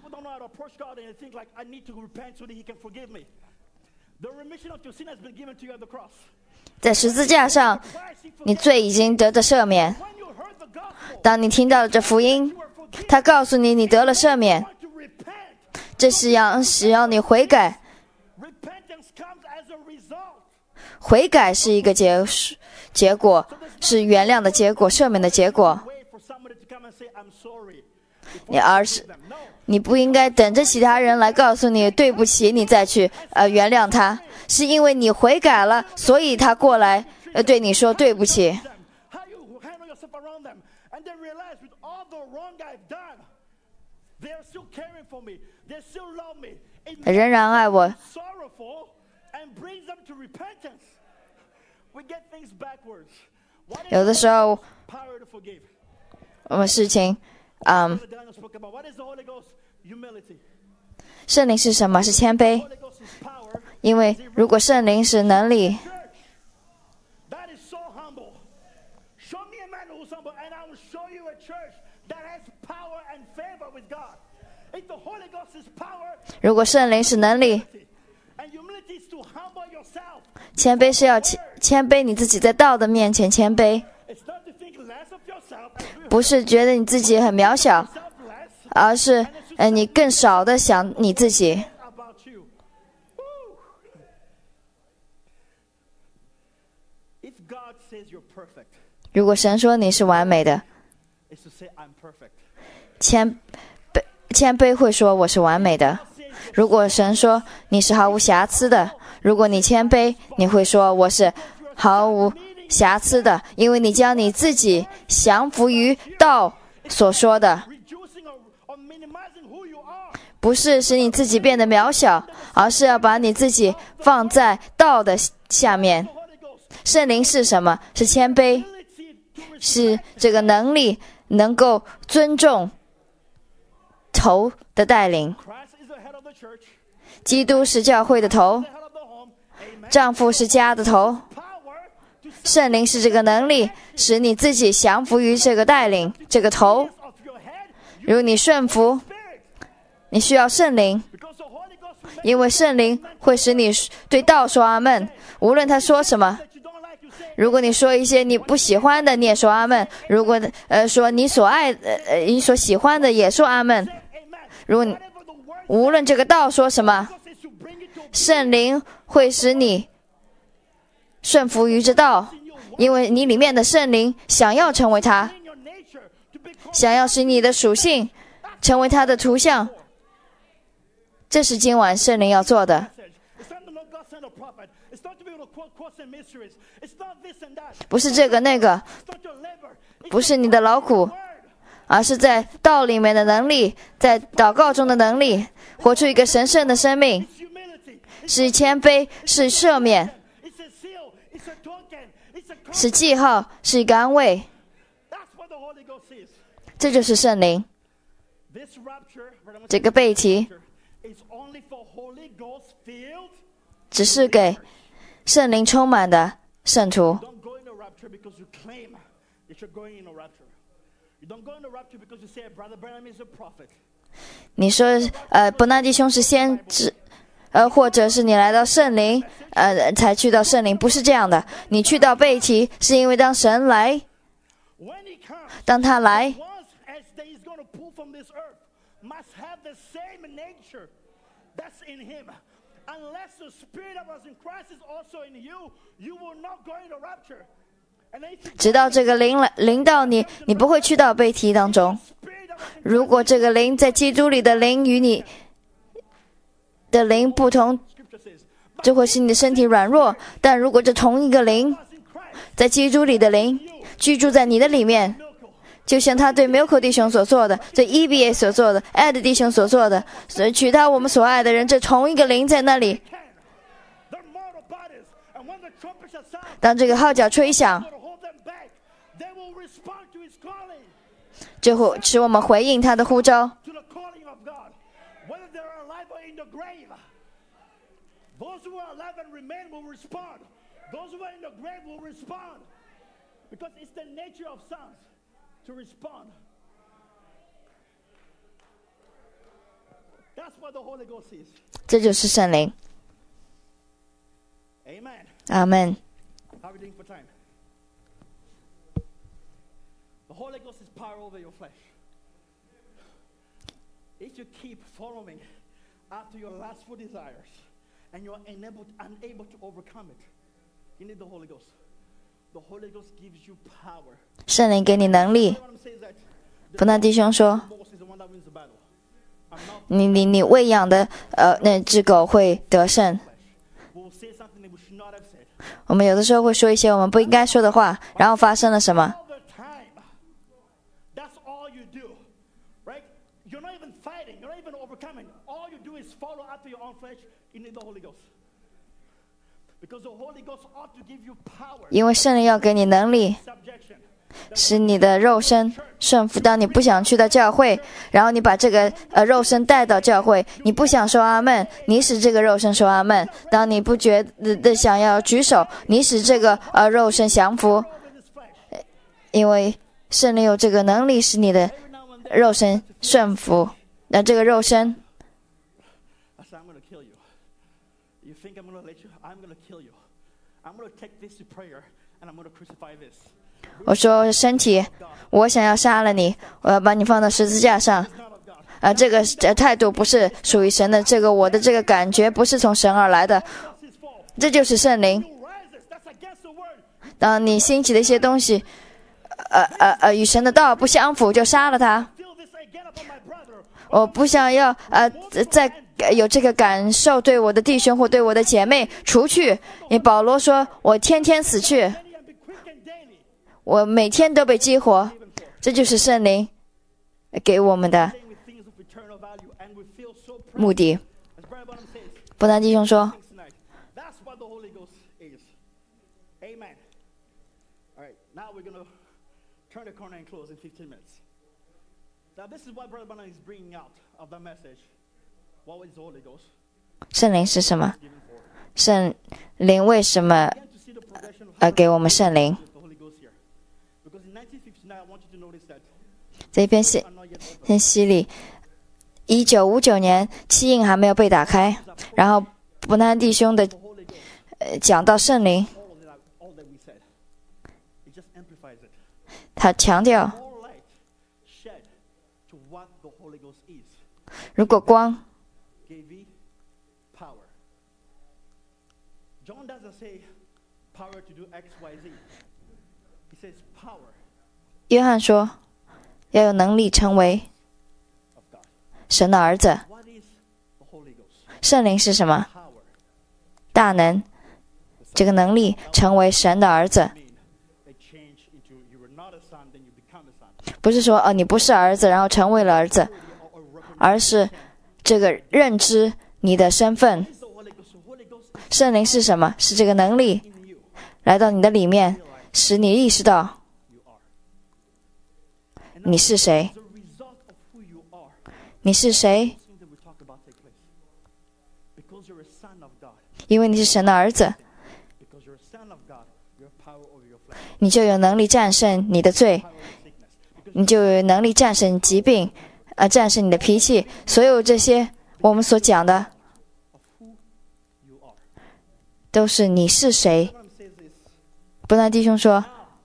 在十字架上，你罪已经得到赦免。当你听到了这福音，他告诉你你得了赦免，这是要是要你悔改。悔改是一个结结果，是原谅的结果，赦免的结果。你而是你不应该等着其他人来告诉你对不起，你再去呃原谅他，是因为你悔改了，所以他过来呃对你说对不起。仍然爱我。有的时候我们事情嗯圣灵是什么？是谦卑。因为如果圣灵是能力，如果圣灵是能力，谦卑是要谦卑你自己，在道的面前谦卑，不是觉得你自己很渺小，而是呃你更少的想你自己。如果神说你是完美的，谦卑谦卑会说我是完美的。如果神说你是毫无瑕疵的，如果你谦卑，你会说我是毫无瑕疵的，因为你将你自己降服于道所说的，不是使你自己变得渺小，而是要把你自己放在道的下面。圣灵是什么？是谦卑，是这个能力能够尊重头的带领。基督是教会的头，丈夫是家的头，圣灵是这个能力，使你自己降服于这个带领，这个头。如果你顺服，你需要圣灵，因为圣灵会使你对道说阿们，无论他说什么。如果你说一些你不喜欢的，你也说阿们；如果呃说你所爱呃你所喜欢的，也说阿们。如果你无论这个道说什么，圣灵会使你顺服于这道， 因为你里面的圣灵想要成为他， in your nature to become 想要使你的属性成为他的图像。这是今晚圣灵要做的。 message. It's not the Lord God sent a prophet. It's not to be able to quote quotes and mysteries. It's not this and that. 不是这个那个， It's not your labor. It's 不是你的劳苦， word. 而是在道里面的能力，在祷告中的能力，活出一个神圣的生命， It's humility. 是谦卑，是赦免， It's a seal. It's a token. It's a 是记号，是一个安慰。 That's what the Holy Ghost is. 这就是圣灵。 This rapture, 这个背题 is only for Holy Ghost filled. 只是给圣灵充满的圣徒。 Don't go in a rapture because you claim that you're going in a rapture. You don't go in a rapture because you say Brother Branham is a prophet. 你说，呃，伯纳弟兄是先知，呃，或者是你来到圣灵，呃，才去到圣灵，不是这样的。你去到贝提，是因为当神来， When he comes, 当他来， once as that he's going to pull from this earth, must have the same nature that's in him. Unless the spirit that was in Christ is also in you, you will not go into rapture. And then if you 直到这个灵来临到你，你不会去到贝提当中。 spirit that was in 如果这个灵在基督里的灵与你的灵不同， Scripture says, 就会使你的身体软弱。但如果这同一个灵 was in Christ, 在基督里的灵居住在你的里面， miracle. 就像他对 Milko 弟兄所做的，对 E B A 所做的 ，Ed 弟兄所做的，所以取他我们所爱的人，这同一个灵在那里。 Can. They're mortal bodies. And when the trumpets are sound, 当这个号角吹响， to hold them back, they will respond to his calling, 就会使我们回应他的呼召。 to the calling of God. Whether they're alive or in the grave, those who are alive and remain will respond. Those who are in the grave will respond. Because it's the nature of sons to respond. That's what the Holy Ghost is. 这就是圣灵。 Amen. 阿门。 How are we doing for time? The Holy Ghost is power over your flesh. If you keep following after your lustful desires and you're unable, unable to overcome it, you need the Holy Ghost. The Holy Ghost gives you power. 圣灵给你能力。 What I'm saying is that 伯纳弟兄说， boss is the one that wins the battle. I'm not 你你你喂养的呃那只狗会得胜。 we'll say something that we should not have said. 我们有的时候会说一些我们不应该说的话，然后发生了什么？ All the time. That's all you do. Right? You're not even fighting. You're not even overcoming. All you do is follow after your own flesh. You need the Holy Ghost. Because the Holy Ghost ought to give you power. 因为圣灵要给你能力， Subjection. 使你的肉身顺服。当你不想去到教会，然后你把这个呃肉身带到教会，你不想说阿门，你使这个肉身说阿门。当你不觉得的想要举手，你使这个呃肉身降服， Over this flesh. 因为圣灵有这个能力使你的 Every now and then, 肉身顺服。那这个肉身， I say, I'm going to kill you. You think I'm going to let you? I'm going to kill you. I'm going to take this to prayer and I'm going to crucify this. 我说身体，我想要杀了你，我要把你放到十字架上。 It's not of God. 啊，这个这态度不是属于神的，这个我的这个感觉不是从神而来的， That's his fault. 这就是圣灵。 You rises. That's against the word. 当你兴起的一些东西，呃呃呃，与神的道不相符，就杀了他。 Feel this again upon my brother. 我不想要呃再有这个感受，对我的弟兄或对我的姐妹除去。因为保罗说，我天天死去， And be quickened daily. 我每天都被激活，这就是圣灵给我们的 Saying with things of eternal value, and we feel so proud. 目的。 As Brother Bonham says, 伯南弟兄说， things tonight. That's what the Holy Ghost is. Amen. All right, now we're going to turn the corner and close in fifteen minutes. Now this is what Brother Bonham is bringing out of the message. What is the Holy Ghost? 圣灵是什么？ Given for. 圣灵为什么 Begin to see the progression of 呃给我们圣灵？ the Holy Ghost here. Because in nineteen fifty-nine, I want you to notice that 这篇信 are not yet open. 信息里，一九五九年七印还没有被打开，然后伯南弟兄的 The Holy Ghost, 呃讲到圣灵， all that, all that we said, it just amplifies it. 他强调， More light shed to what the Holy Ghost is. 如果光 Gave you power. John doesn't say power to do X, Y, Z. He says power 约翰说，要有能力成为 of God. 神的儿子。 What is the Holy Ghost? 圣灵是什么？ Power. 大能，这个能力成为神的儿子， I mean, a change into you were not a son, then you become a son. 不是说哦你不是儿子，然后成为了儿子， Or, or recognize 而是这个认知你的身份。 the Holy Ghost. The Holy Ghost is 圣灵是什么？是这个能力 in you. 来到你的里面，使你意识到 You are. 你是谁， The result of who you are. 你是谁， Things that we talk about take place. Because you're a son of God. 因为你是神的儿子， Because you're a son of God, you have power over your flesh, 你就有能力战胜你的罪， power over sickness. Because 你就有能力战胜疾病，呃，战胜你的脾气。所有这些我们所讲的， of who you are. 都是你是谁。 What I'm saying is, 伯纳弟兄说，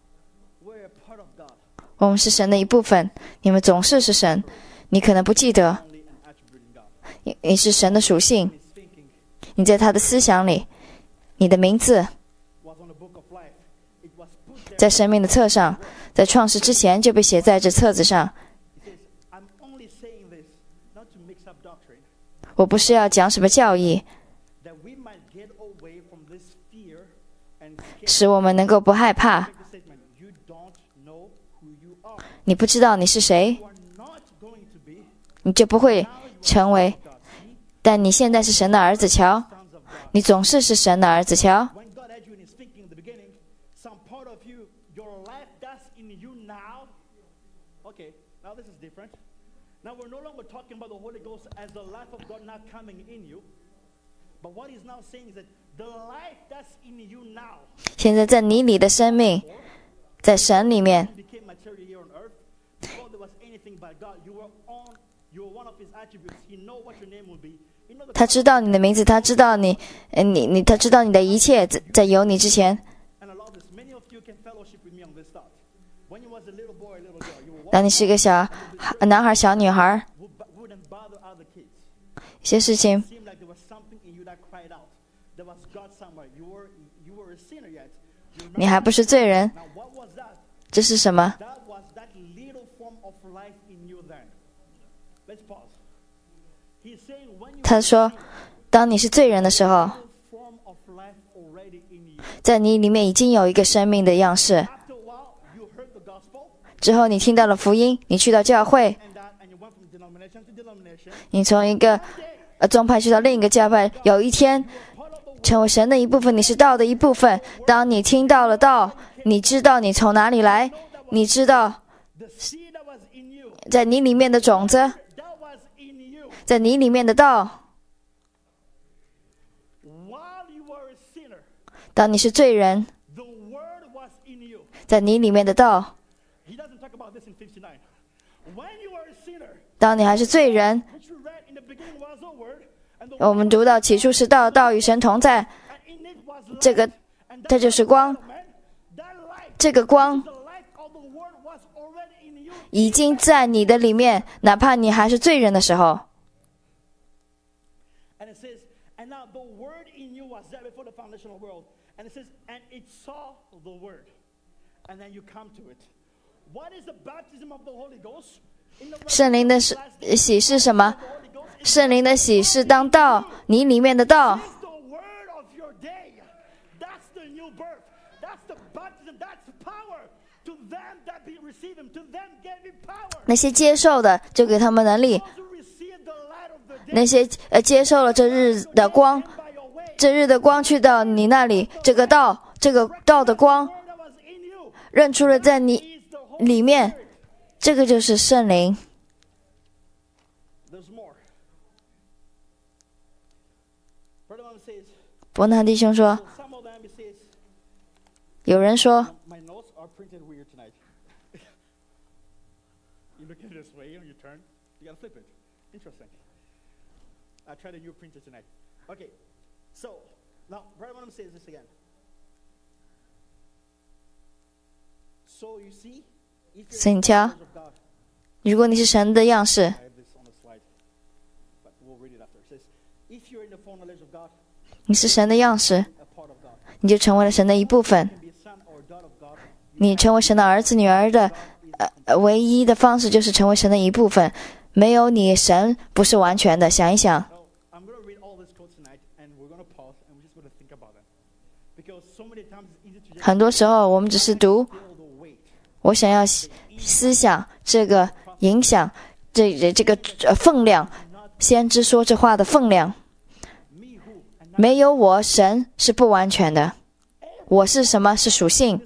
we're a part of God, 我们是神的一部分，你们总是是神，你可能不记得， only an attribute in God. 你你是神的属性， His thinking 你在他的思想里，你的名字 was on the book of life. It was put there. 在生命的册上，在创世之前就被写在这册子上。 He says, I'm only saying this not to mix up doctrine, 我不是要讲什么教义， that we might get away from this fear and 使我们能够不害怕。 make the statement, you don't know who you are. 你不知道你是谁， You are not going to be 你就不会成为。 God. See, 但你现在是神的儿子，瞧， sons of God. 你总是是神的儿子，瞧。 When God had you in His thinking in the beginning, some part of you, your life that's in you now. Okay, now this is different. Now we're no longer talking about the Holy Ghost as the life of God now coming in you. But what He's now saying is that the life that's in you now 现在在你里的生命，在神里面， became material here on earth. Before there was anything but God, you were on, you were one of His attributes. He know what your name will be. You know the 他知道你的名字，他知道你，呃，你你，他知道你的一切，在在有你之前。 And I love this. Many of you can fellowship with me on this thought. When you was a little boy, a little girl, you were 当你是一个小男孩、小女孩， would, wouldn't bother other kids. 一些事情 Seemed like there was something in you that cried out. There was God somewhere. You were you were a sinner yet. You're 你 not. 还不是罪人， Now what was that? 这是什么？ That was that little form of life in you then. Let's pause. He's saying when you 他说，当你是罪人的时候， little form of life already in you. 在你里面已经有一个生命的样式。 After a while, you heard the gospel 之后你听到了福音，你去到教会， and that, and you went from denomination to denomination. 你从一个呃宗派去到另一个教派，有一天 Part of the word 成为神的一部分，你是道的一部分。当你听到了道，你知道你从哪里来，你知道 the seed that was in you, 在你里面的种子， that was in you 在你里面的道。 while you were a sinner. 当你是罪人， The word was in you. 在你里面的道。 He doesn't talk about this in fifty-nine. When you were a sinner, 当你还是罪人， which you read in the beginning was the word, and the 我们读到起初是道，道与神同在， and in it was life. 这个 And 这就是光， man, that life, 这个光 the life of the word was already in you. 已经在你的里面，哪怕你还是罪人的时候。 And it says, and now the word in you was there before the foundation of the world. And it says, and it saw the word. And then you come to it. What is the baptism of the Holy Ghost? In the 圣灵的喜喜是什么？ the Holy Ghost is 圣灵的喜是当道，你里面的道， the word of your day. That's the new birth. That's the baptism. That's power. To them that be receive him. To them give him power. 那些接受的就给他们能力， Those who receive the light of the day. 那些呃接受了这日的光， By your way. 这日的光去到你那里，这个道，这个道的光 Word that was in you 认出了在你 is the Holy 里面， Spirit. 这个就是圣灵。 There's more. Brother Mom says, 伯纳弟兄说， some of them he says, 有人说 my notes are printed weird tonight. You look at it this way, you know, you turn, you gotta flip it. Interesting. I tried a new printer tonight. Okay, so now Brother Mom says this again. So you see, if you're 所以你瞧， of God, 如果你是神的样式， I have this on the slide, but we'll read it after. It says, if you're in the foreknowledge of God, 你是神的样式， a part of God, 你就成为了神的一部分。 you can be a son or a daughter of God 你成为神的儿子、女儿的呃唯一的方式就是成为神的一部分。没有你，神不是完全的。想一想。很多时候我们只是读，我想要思想这个影响这这个分量，先知说这话的分量。没有我，神是不完全的。我是什么？是属性。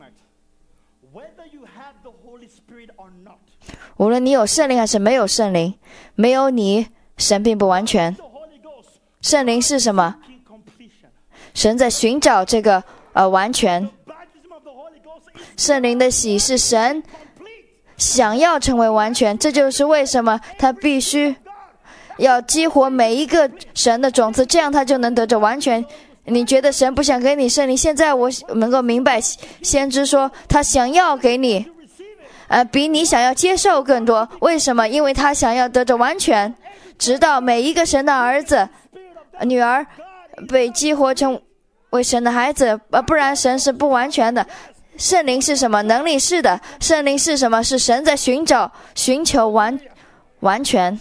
无论你有圣灵还是没有圣灵，没有你，神并不完全。圣灵是什么？神在寻找这个呃完全。圣灵的喜是神想要成为完全，这就是为什么他必须要激活每一个神的种子，这样他就能得着完全。你觉得神不想给你圣灵？现在我能够明白，先知说他想要给你呃，比你想要接受更多。为什么？因为他想要得着完全，直到每一个神的儿子、女儿被激活成为神的孩子，呃，不然神是不完全的。圣灵是什么？能力是的。圣灵是什么？是神在寻找、寻求完完全。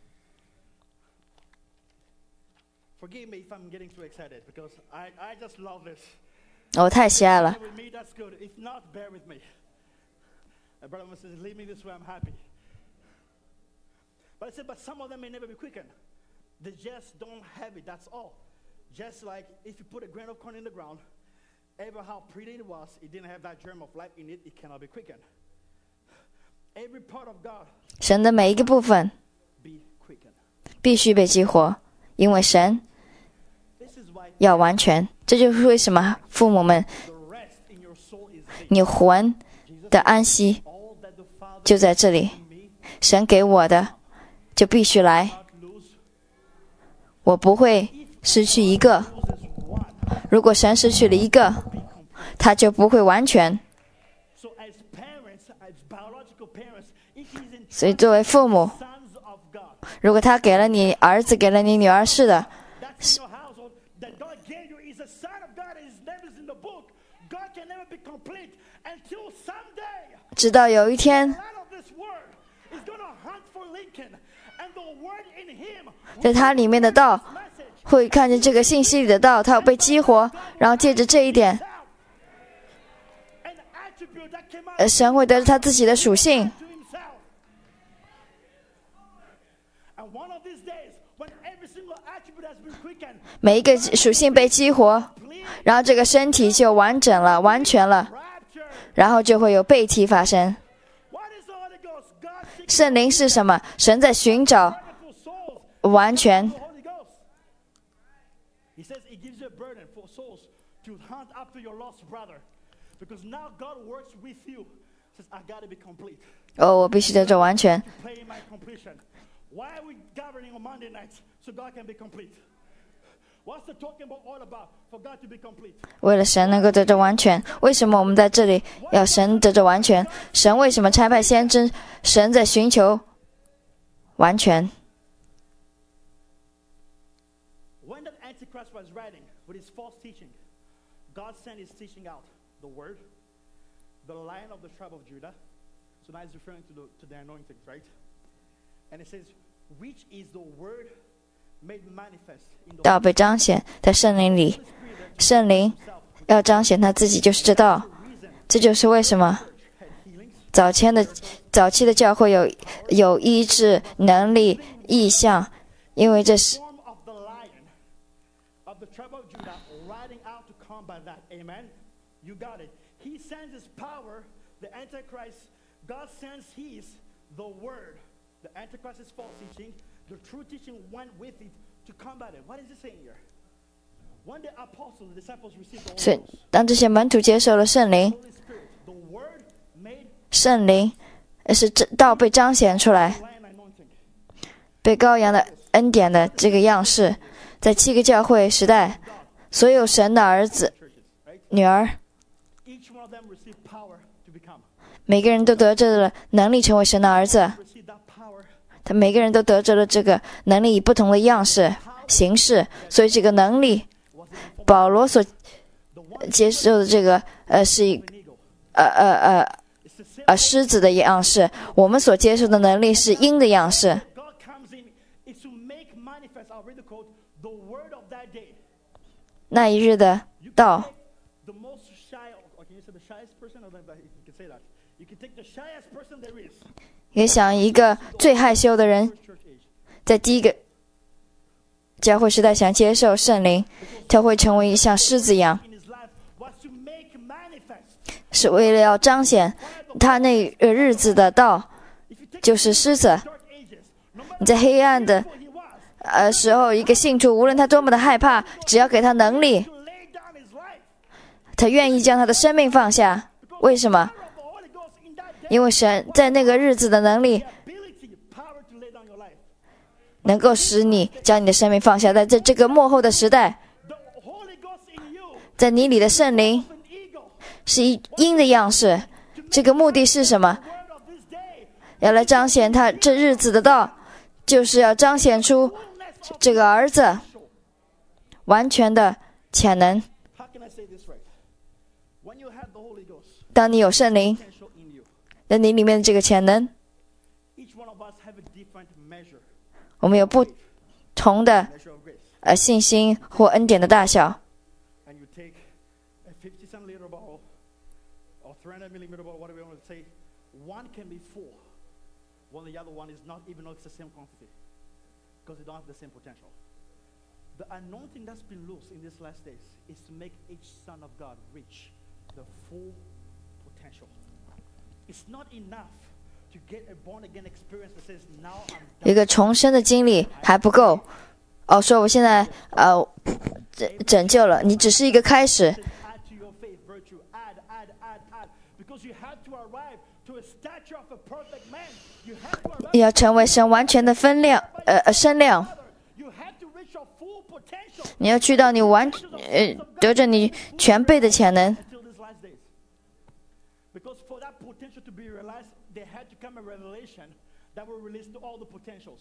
我太喜爱了。 Brother and sisters, leave me this way, I'm happy. But I said, but some of them may never be quickened. They just don't have it, that's all. Just like if you put a grain of corn in the ground, ever how pretty it was, it didn't have that germ of life in it, it cannot be quickened. Every part of God 神的每一个部分必须被激活，因为神要完全。这就是为什么父母们，你魂的安息就在这里，神给我的就必须来，我不会失去一个。如果神失去了一个，他就不会完全。所以作为父母，如果他给了你儿子，给了你女儿，是的，直到有一天在他里面的道会看见这个信息里的道，他要被激活，然后借着这一点神会得着他自己的属性。每一个属性被激活，然后这个身体就完整了，完全了，然后就会有被提发生。圣灵是什么？神在寻找完全。哦，我必须得着完全。为了神能够得着完全，为什么我们在这里要神得着完全？神为什么差派先知？神在寻求完全。 When the Antichrist was writing with his false teaching, God sent his teaching out, the word, the Lion of the tribe of Judah. So now he's referring to the, to the anointings, right? And it says, which is the word made manifest in the 道被彰显在圣灵里，圣灵要彰显他自己就是这道。这就是为什么早前的早期的教会有有医治能力意象，因为这是 God sends his, the word. The Antichrist is false teaching. The true teaching went with it to combat it. What is it saying here? When the apostles, the disciples received the 所以当这些门徒接受了圣灵， Holy Spirit, the word made 圣灵是道被彰显出来， lion anointing. 被羔羊的恩典的这个样式，在七个教会时代，所有神的儿子、女儿， Each one of them received power to become. 每个人都得着了能力成为神的儿子。 Received that power. 他每个人都得着了这个能力，以不同的样式、形式，所以这个能力，保罗所接受的这个呃是呃呃呃呃狮子的样式，我们所接受的能力是鹰的样式。那一日的道，也想一个最害羞的人，在第一个教会时代想接受圣灵，他会成为像狮子一样，是为了要彰显他那个日子的道，就是狮子。你在黑暗的呃时候，一个信徒无论他多么的害怕，只要给他能力，他愿意将他的生命放下。为什么？因为神在那个日子的能力能够使你将你的生命放下。在这这个末后的时代，在你里的圣灵是一鹰的样式，这个目的是什么？要来彰显他这日子的道，就是要彰显出这个儿子完全的潜能。当你有圣灵在你里面的这个潜能，我们有不同的呃信心或恩典的大小。 The anointing that's been loose in these last days is to make each son of God reach the full potential. It's not enough to get a born again experience that says now I'm done. 一个重生的经历还不够。哦，说我现在呃拯拯救了，你只是一个开始。 Add to your faith virtue. Add, add, add, add. Because you have to arrive to a stature of a perfect man. You have to arrive. 要成为神完全的分量呃呃身量。你要去到你完呃得着你全备的潜能。 Because for that potential to be realized, there had to come a revelation that will release to all the potentials.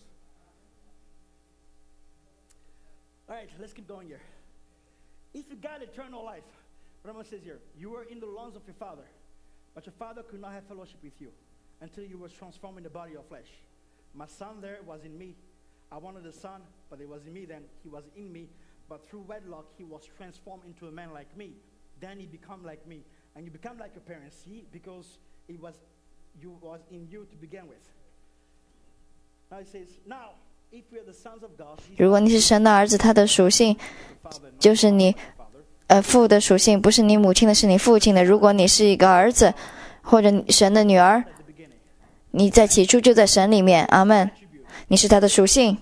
All right, let's keep going here. If you got eternal life, Brahma says here, you were in the lungs of your father, but your father could not have fellowship with you until you were transformed in the body of flesh. My son there was in me. I wanted a son, but it was in me then. He was in me. But through wedlock, he was transformed into a man like me. Then he became like me. And you become like your parents, see? Because it was, you was in you to begin with. Now he says, now, if we are the sons of God, 如果你是神的儿子，他的属性就是你呃父的属性，不是你母亲的，是你父亲的。如果你是一个儿子或者神的女儿，你在起初就在神里面，阿们。你是他的属性。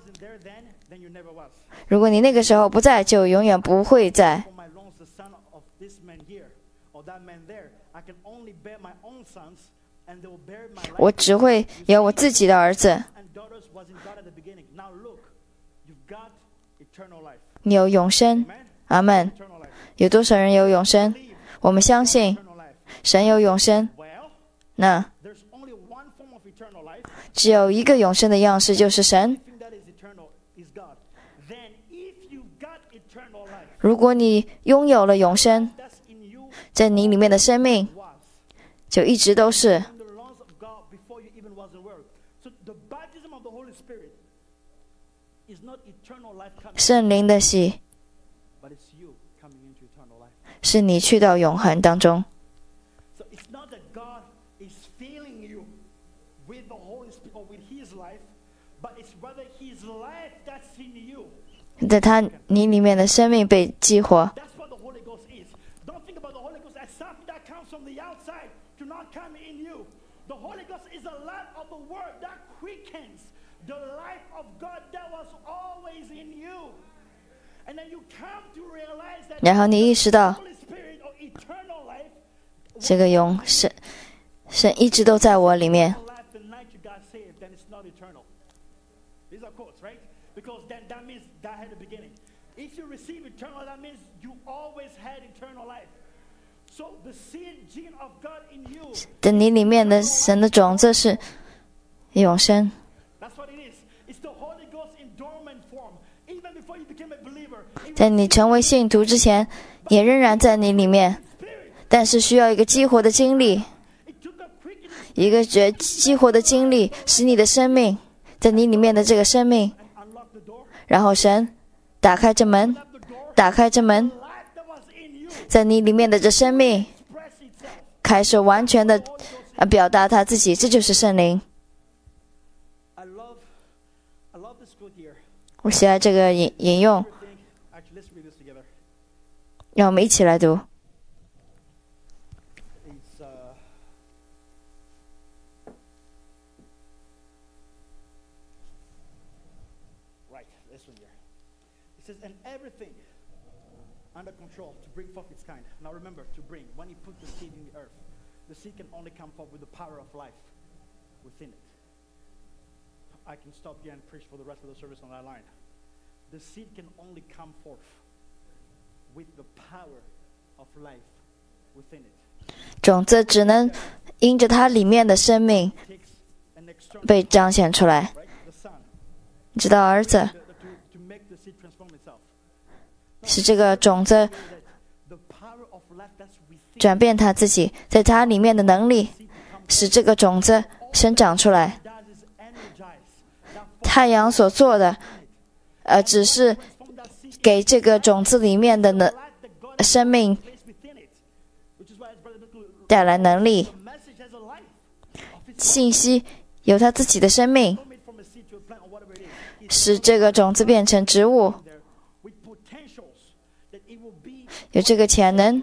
如果你那个时候不在，就永远不会在。我只会有我自己的儿子。你有永生，阿们。有多少人有永生？我们相信神有永生。那只有一个永生的样式，就是神。如果你拥有了永生，在你里面的生命就一直都是。圣灵的喜是你去到永恒当中。在他你里面的生命被激活。然后你意识到这个永生神一直都在我里面。在你里面的神的种子是永生。在你成为信徒之前，也仍然在你里面。 但是需要一个激活的经历，一个觉激活的经历，使你的生命在你里面的这个生命，然后神打开这门，打开这门，在你里面的这生命开始完全的表达他自己，这就是圣灵。我喜爱这个引引用，让我们一起来读。 And everything under control to bring forth its kind. Now remember, to bring, when he put the seed in the earth, the seed can only come forth with the power of life within it. I can stop here and preach for the rest of the service on that line. The seed can only come forth with the power of life within it. 种子只能因着它里面的生命被彰显出来。直到儿子使这个种子转变他自己，在他里面的能力使这个种子生长出来。太阳所做的呃，只是给这个种子里面的能生命带来能力，信息有他自己的生命，使这个种子变成植物，有这个潜能。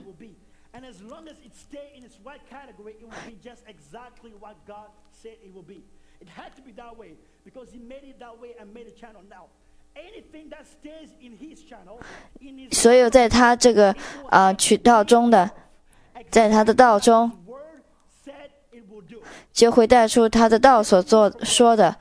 所有在他这个啊、呃、渠道中的，在他的道中，就会带出他的道所做说的。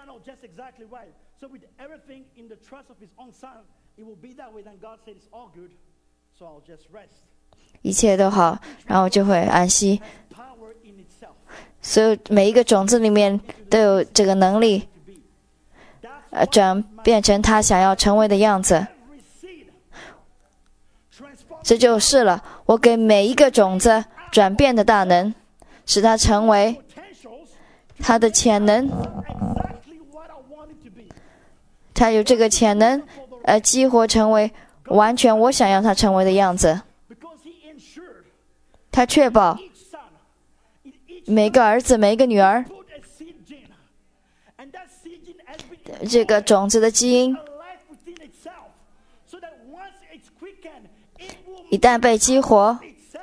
一切都好，然后就会安息。所有每一个种子里面都有这个能力，呃，转变成他想要成为的样子。这就是了，我给每一个种子转变的大能，使它成为它的潜能。它有这个潜能，呃，激活成为完全我想要它成为的样子。他确保每个儿子每一个女儿这个种子的基因一旦被激活，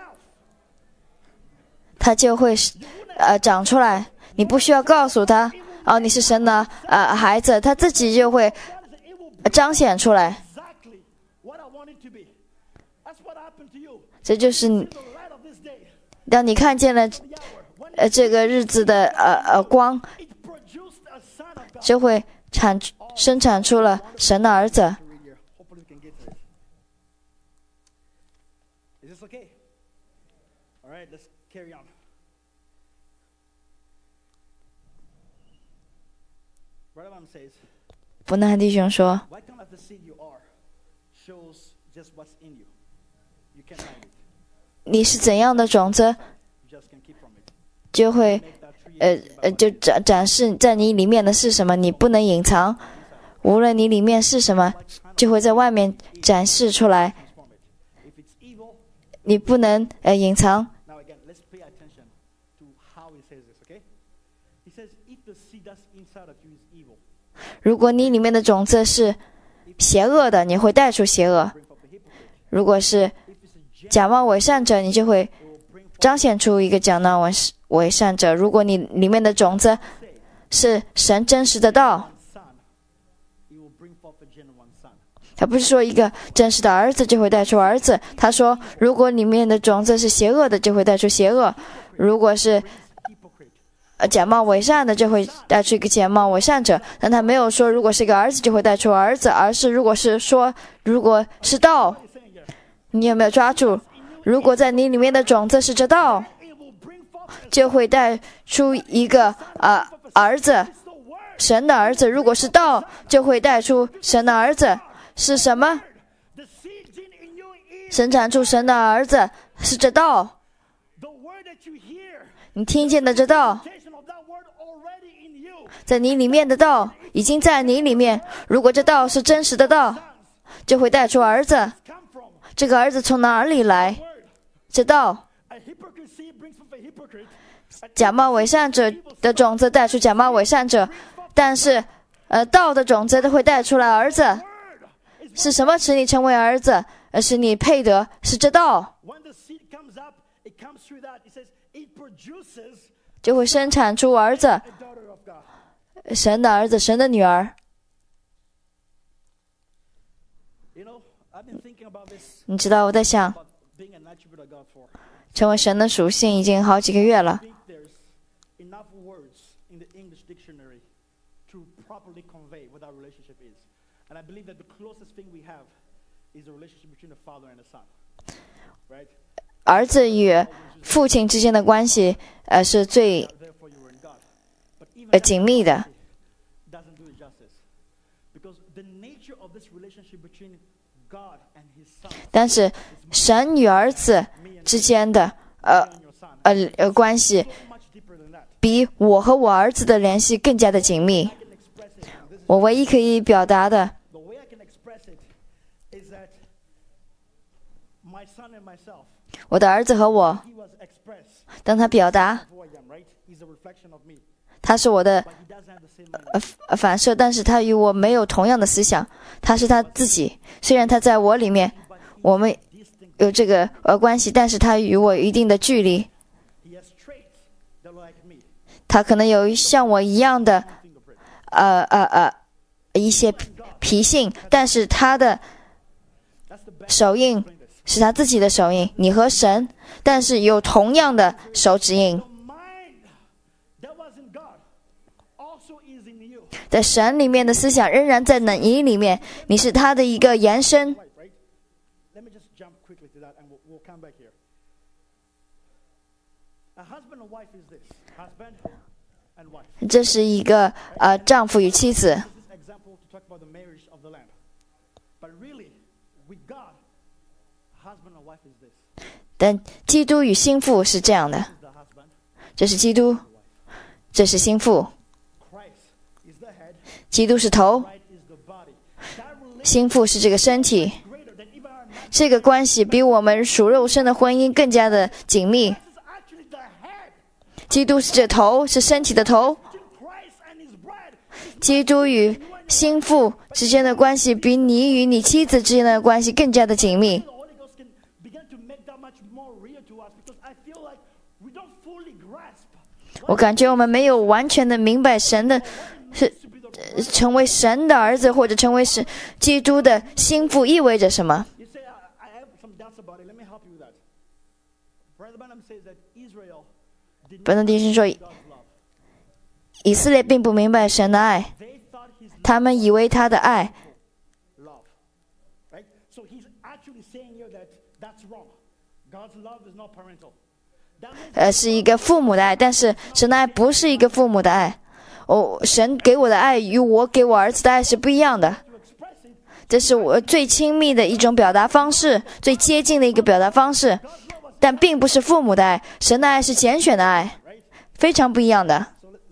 它就会呃长出来。你不需要告诉他哦，你是神的呃孩子，他自己就会彰显出来。这就是你当你看见了呃这个日子的呃呃光，就会产生产出了神的儿子。伯纳弟兄说，你是怎样的种子，就会呃呃就展展示在你里面的是什么，你不能隐藏。无论你里面是什么，就会在外面展示出来，你不能呃隐藏。如果你里面的种子是邪恶的，你会带出邪恶；如果是假冒伪善者，你就会彰显出一个假冒伪伪善者。如果你里面的种子是神真实的道，他不是说一个真实的儿子就会带出儿子，他说如果里面的种子是邪恶的，就会带出邪恶；如果是假冒伪善的，就会带出一个假冒伪善者。但他没有说如果是一个儿子就会带出儿子，而是如果是说如果是道，你有没有抓住？如果在你里面的种子是这道，就会带出一个呃儿子，神的儿子。如果是道，就会带出神的儿子。是什么？生产出神的儿子是这道。 你听见的这道，在你里面的道已经在你里面。如果这道是真实的道，就会带出儿子。这个儿子从哪里来？这道，假冒伪善者的种子带出假冒伪善者，但是呃，道的种子都会带出来儿子。是什么使你成为儿子？而是你配得，是这道，就会生产出儿子，神的儿子，神的女儿。你知道我在想，成为神的属性已经好几个月了。儿子与父亲之间的关系，呃，是最呃紧密的。但是神与儿子之间的呃呃呃关系，比我和我儿子的联系更加的紧密。我唯一可以表达的，我的儿子和我，当他表达，他是我的呃反射，但是他与我没有同样的思想，他是他自己。虽然他在我里面，我们有这个呃关系，但是他与我有一定的距离。他可能有像我一样的呃呃呃一些脾性，但是他的手印是他自己的手印。你和神，但是有同样的手指印。在神里面的思想仍然在你里面，你是他的一个延伸。这是一个呃丈夫与妻子。但基督与心腹是这样的，这是基督，这是心腹。基督是头，心腹是这个身体。这个关系比我们属肉身的婚姻更加的紧密。基督是这头，是身体的头。基督与心腹之间的关系比你与你妻子之间的关系更加的紧密。我感觉我们没有完全的明白神的是成为神的儿子，或者成为是基督的心腹意味着什么。本德弟兄说，以色列并不明白神的爱，他们以为他的爱呃是一个父母的爱，但是神的爱不是一个父母的爱。哦，神给我的爱与我给我儿子的爱是不一样的。这是我最亲密的一种表达方式，最接近的一个表达方式，但并不是父母的爱。神的爱是拣选的爱，非常不一样的。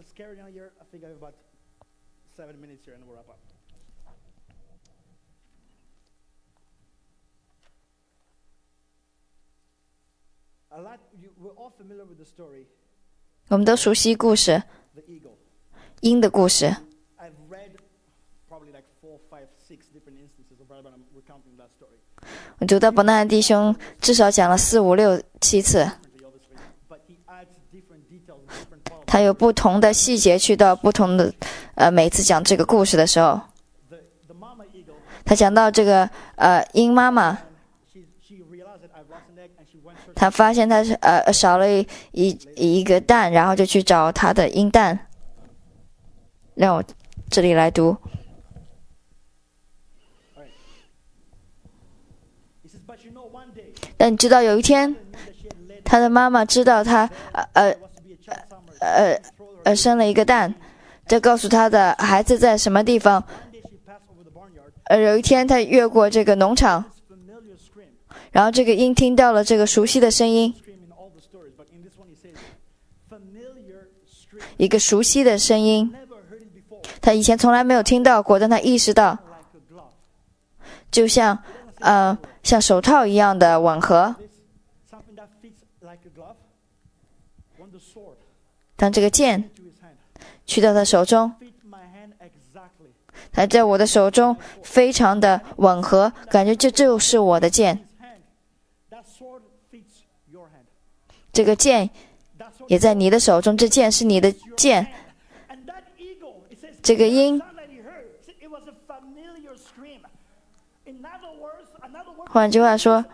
我们都熟悉故事，鹰的故事。我读到伯纳弟兄至少讲了四五六七次，他有不同的细节去到不同的呃每次讲这个故事的时候，他讲到这个呃鹰妈妈，他发现他是呃少了一一个蛋，然后就去找他的鹰蛋。让我这里来读。但你知道有一天，他的妈妈知道他呃呃呃呃生了一个蛋，就告诉他的孩子在什么地方。呃，有一天他越过这个农场，然后这个鹰听到了这个熟悉的声音， 一个熟悉的声音， Never heard it before. 他以前从来没有听到过，但他意识到， Like a glove. 就像呃像手套一样的吻合。 This something that fits like a glove. When the sword 当这个剑 to his hand, 去到他手中， fit my hand exactly. 它在我的手中非常的吻合，感觉这就是我的剑。 His hand. That sword fits your hand. 这个剑 That sword 也在你的手中，这剑是你的剑。 And that eagle, it says, 这个鹰 sound that he heard, it was a familiar scream. In other words, another word, 换句话说，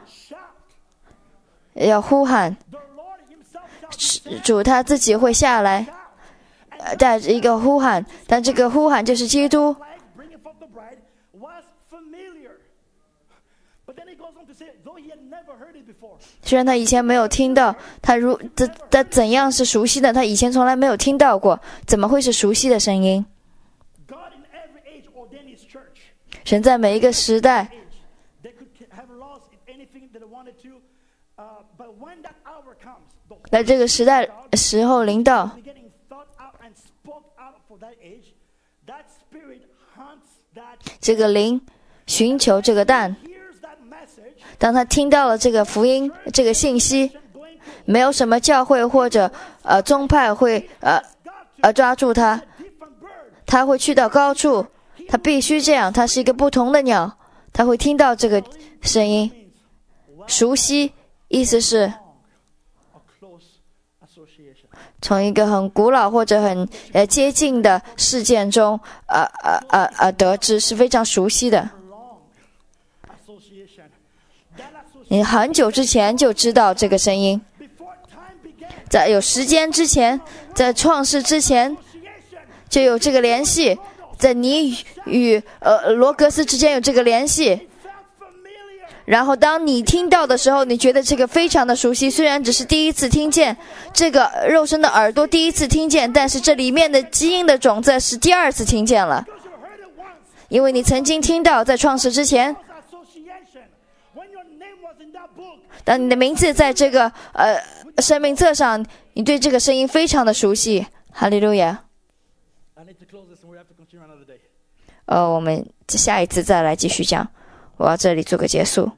shout. 要呼喊， The Lord himself shouted, 主他自己会下来， shout. 呃带着一个呼喊，但这个呼喊就是基督。 Flag bringing forth the bride was familiar. But then he goes on to say, though he had never heard it before. 虽然他以前没有听到，他如他他怎样是熟悉的，他以前从来没有听到过，怎么会是熟悉的声音？ God in every age ordained his church. 神在每一个时代， Age, they could have lost anything that they wanted to. Uh, but when that hour comes, the 在这个时代时候临到， beginning thought out and spoke out for that age, that spirit hunts that, 这个灵寻求这个蛋。 hears that message, 当他听到了这个福音这个信息， and going to 没有什么教会或者呃宗派会呃 God to 呃抓住他， different bird. 他会去到高处，他必须这样，他是一个不同的鸟，他会听到这个声音。 熟悉意思是 A close association. 从一个很古老或者很呃接近的事件中呃呃呃呃得知，是非常熟悉的。 Long association. That association 你很久之前就知道这个声音， before time began. 在有时间之前，在创世之前 Association 就有这个联系，在你与呃罗格斯之间有这个联系。 felt familiar. 然后当你听到的时候，你觉得这个非常的熟悉，虽然只是第一次听见，这个肉身的耳朵第一次听见，但是这里面的基因的种子是第二次听见了， Because you heard it once. 因为你曾经听到在创世之前， Association. When your name was in that book, 当你的名字在这个呃生命册上，你对这个声音非常的熟悉。哈利路亚。 I need to close this and we have to continue another day. 呃，我们下一次再来继续讲，我要这里做个结束。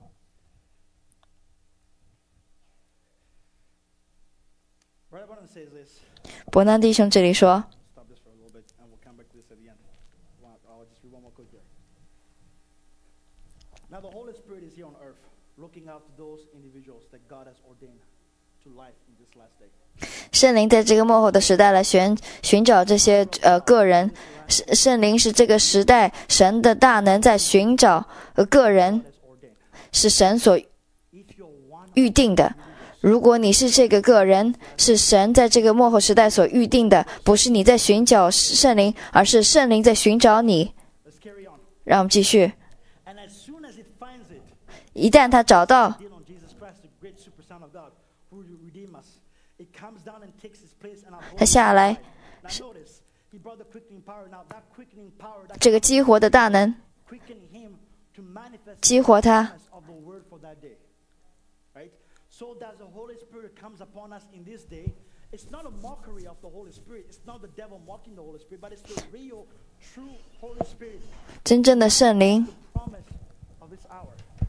Brother Branham says this. 伯南弟兄这里说， Stop this for a little bit and we'll come back to this at the end. One- I'll just read one more quick here. Now the Holy Spirit is here on earth, looking after those individuals that God has ordained to life in this last day. 圣灵在这个末后的时代来寻寻找这些呃个人，圣圣灵是这个时代神的大能在寻找呃个人， That's ordained. 是神所 If you're one, 预定的。如果你是这个个人，是神在这个末后时代所预定的，不是你在寻找圣灵，而是圣灵在寻找你。 let's carry on. 让我们继续。 And as soon as it finds it, 一旦他找到， deal on Jesus Christ, the great super son of God, who will redeem us. It comes down and takes its place in our 他下来， Now notice, he brought the quickening power. Now that quickening power, that 这个激活的大能 quickened him to manifest 激活他， the of the word for that day. Right? So that the Holy Spirit comes upon us in this day. It's not a mockery of the Holy Spirit. It's not the devil mocking the Holy Spirit, but it's the real, true Holy Spirit, 真正的圣灵 the promise of this hour.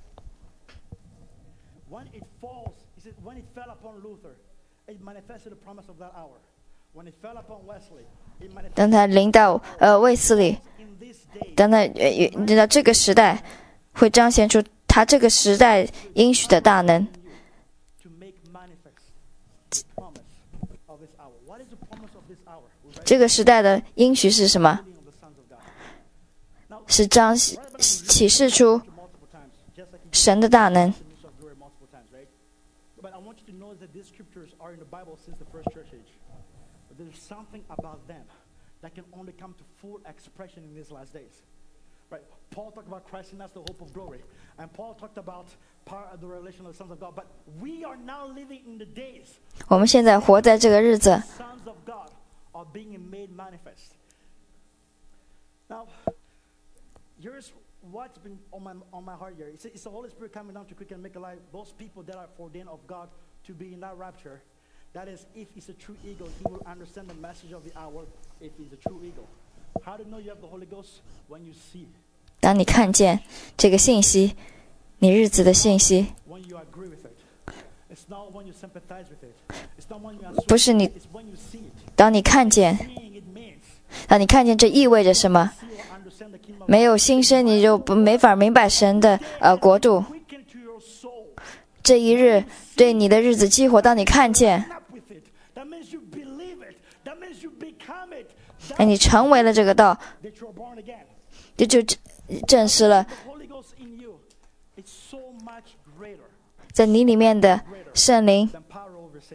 When it falls, he said, when it fell upon Luther, it manifested the promise of that hour. When it fell upon Wesley, it 当 manifested 他临到呃卫斯理， in this day. 当他呃临到这个时代，会彰显出他这个时代应许的大能。 To make manifest the promise of this hour. What is the promise of this hour? We read 这个时代的应许是什么？ the healing of the sons of God. Now, 是彰启示出 multiple times, just like he 神的大能。 did the of glory multiple times, right? But I want you to know that these scriptures are in the Bible since the first church age. But there's something about them that can only come to full expression in these last days. Right? Paul talked about Christ in us, the hope of glory. And Paul talked about power of the revelation of the sons of God. But we are now living in the days 我们现在活在这个日子， sons of God are being made manifest. Now, here's what's been on my on my heart here. It's, it's the Holy Spirit coming down to quicken and make alive those people that are ordained of God to be in that rapture. That is, if it's a true eagle, he will understand the message of the hour. If he's a true eagle, how do you know you have the Holy Ghost? When you see, 当你看见这个信息，你日子的信息， when you agree with it. It's not when you sympathize with it. It's not when you 不是你 associate it. It's when you see it. 当你看见， Seeing it means 当你看见这意味着什么？ see or understand the kingdom of 没有心声，你就不没法明白神的呃国度。 quicken to your soul. 这一日对你的日子激活，当你看见， Up with it. That means you believe it. That means you become it. 哎，你成为了这个道， That you're born again. 这就证证实了 The Holy Ghost in you, it's so much greater 在你里面的圣灵 than power over sin.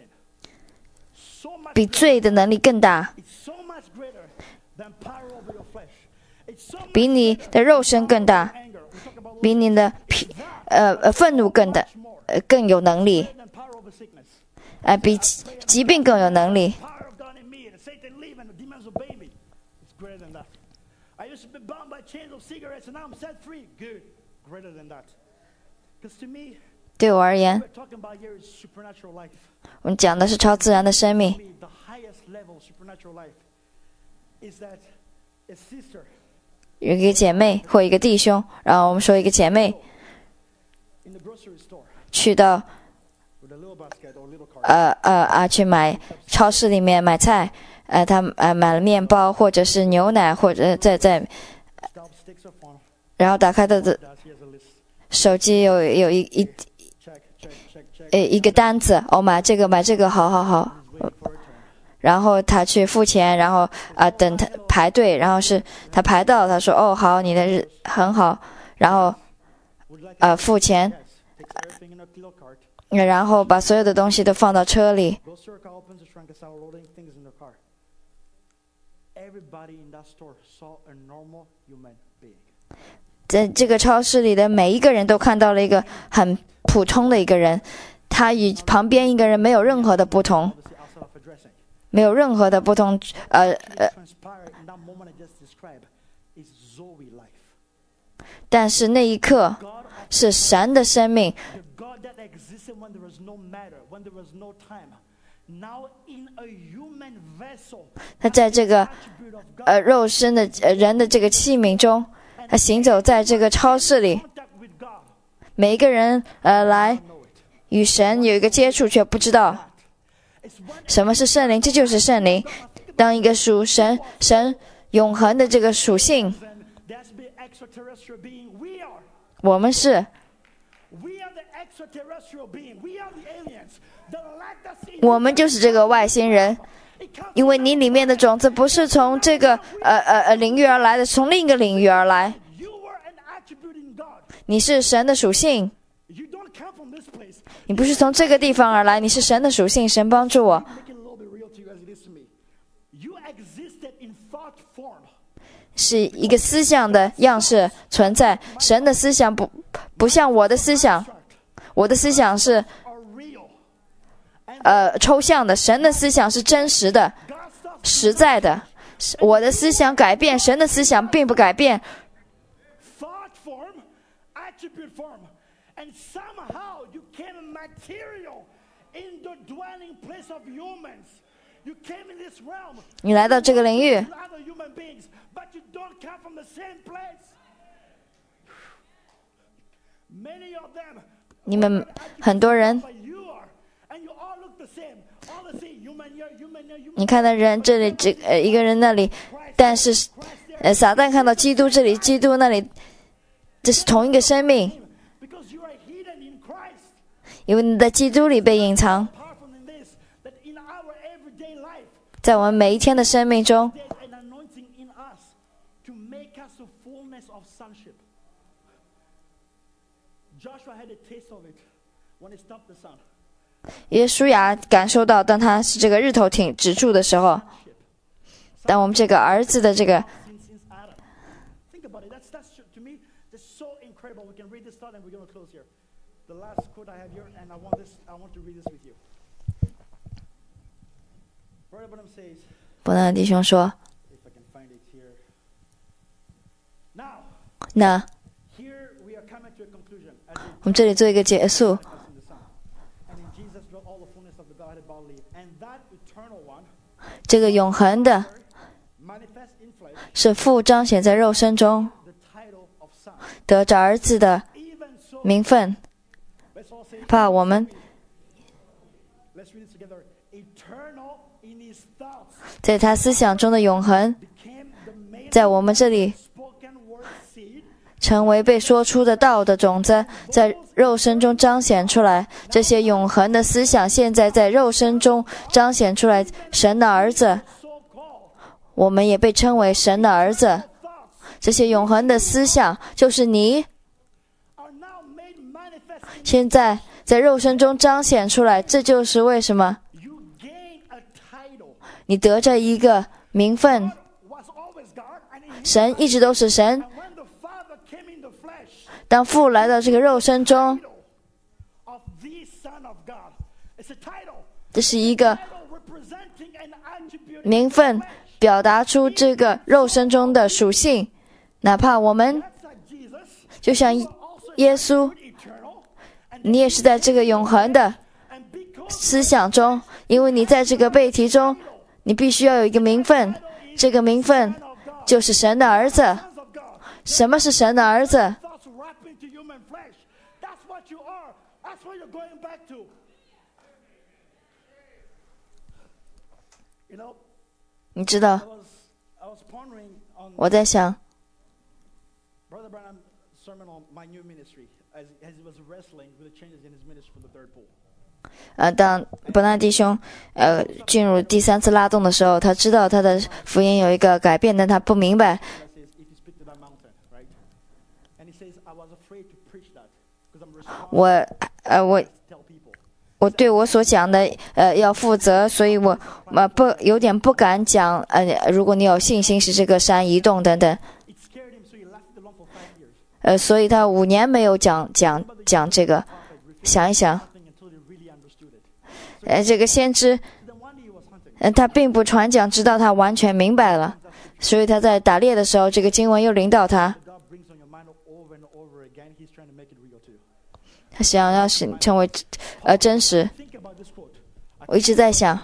So much 比 greater. 罪的能力更大， It's so much greater than power over your flesh. It's so much 比你的肉身更大， anger. We talk about 比你的脾呃呃愤怒更大，呃更有能力， than power over sickness. 呃比疾疾病更有能力。 Power of God in me, and Satan leave, and the demons obey me. It's greater than that. I used to be bound by chains of cigarettes, and now I'm set free. Good, greater than that. Because to me, 对我而言， we're talking about here is supernatural life. 我们讲的是超自然的生命。 To me, the highest level of supernatural life is that a sister 有一个姐妹或一个弟兄，然后我们说一个姐妹 in the grocery store 去到 with a little basket or little cart. 呃呃啊去买超市里面买菜，呃她呃买了面包或者是牛奶，或者在在， Stop, sticks her phone. 然后打开她的 Does he has a list? 手机有有一一 Check, check, check, check. 呃一个单子，哦买这个买这个，好好好， He's waiting for her turn. 然后他去付钱，然后啊、呃等他排队，然后是他排到，他说哦好，你的日很好，然后 Would you like 呃付钱， Yes. Takes everything in a little cart. 然后把所有的东西都放到车里， Goes to her car, opens the trunk, and starts loading things in the car. Everybody in that store saw a normal human being. 在这个超市里的每一个人都看到了一个很普通的一个人，他与旁边一个人没有任何的不同， Obviously, outside of her dressing. 没有任何的不同，呃呃， Transpired in that moment I just described is Zoe life. 但是那一刻 God of 是神的生命， the God that existed when there was no matter, when there was no time. Now in a human vessel, 他在这个 attribute of God, 呃肉身的呃人的这个器皿中，他行走在这个超市里， contact with God. 每一个人呃来 Know it. 与神有一个接触，却不知道 It's one 什么是圣灵，这就是圣灵。当一个属神神永恒的这个属性， and that's the extraterrestrial being. We are. 我们是 We are the extraterrestrial being. We are the aliens. The light that's in 我们就是这个外星人， it comes 因为你里面的种子不是从这个呃呃呃领域而来的，是从另一个领域而来。 You were an attribute in God. 你是神的属性， You don't come from this place. 你不是从这个地方而来，你是神的属性。神帮助我， Make it a little bit real to you as it is to me. You existed in thought form. 是一个思想的样式存在。神的思想不不像我的思想， Abstract 我的思想是 or real. And 呃抽象的，神的思想是真实的、 God's stuff 实在的。我的思想改变，神的思想并不改变。 thought form, attribute form. And somehow you came material in the dwelling place of humans. You came in this realm. 你来到这个领域， with other human beings, but you don't come from the same place. Many of them, 你们很多人， but you are, and you all look the same. All the same, human here, human here, human 你看到人这里，这呃一个人那里，但是呃撒旦看到基督这里，基督那里，这是同一个生命， because you are hidden in Christ. 因为你在基督里被隐藏， Powerful in this, that in our everyday life, 在我们每一天的生命中， there's an anointing in us to make us the fullness of sonship. Joshua had a taste of it when he stopped the sun. 耶稣亚感受到，当他是这个日头挺止住的时候，当我们这个儿子的这个 Since, since Adam. Think about it. That's, that's to me, that's so incredible. We can read this thought and we're going to close here. The last quote I have here, and I want this, I want to read this with you. Brother Branham says, 伯纳弟兄说 if I can find it here. Now, 那 here we are coming to a conclusion. As 我们这里做一个结束。 us in the Son. And in Jesus dwelt all the fullness of the Godhead bodily. And 这个永恒的是父彰显在肉身中，得着儿子的名分，怕我们在他思想中的永恒，在我们这里成为被说出的道的种子，在肉身中彰显出来。这些永恒的思想现在在肉身中彰显出来。神的儿子，我们也被称为神的儿子。这些永恒的思想就是你现在在肉身中彰显出来。这就是为什么你得着一个名分。神一直都是神，当父来到这个肉身中，这是一个名分，表达出这个肉身中的属性。哪怕我们就像耶稣，你也是在这个永恒的思想中，因为你在这个背题中，你必须要有一个名分，这个名分就是神的儿子。什么是神的儿子？你知道，我在想，呃，当伯纳弟兄呃进入第三次拉动的时候，他知道他的福音有一个改变，但他不明白。我呃我我对我所讲的呃要负责，所以我呃不有点不敢讲。呃，如果你有信心，是这个山移动等等。呃，所以他五年没有讲讲讲这个。想一想，呃，这个先知，呃，他并不传讲，直到他完全明白了。所以他在打猎的时候，这个经文又临到他。他想要是成为呃真实。我一直在想，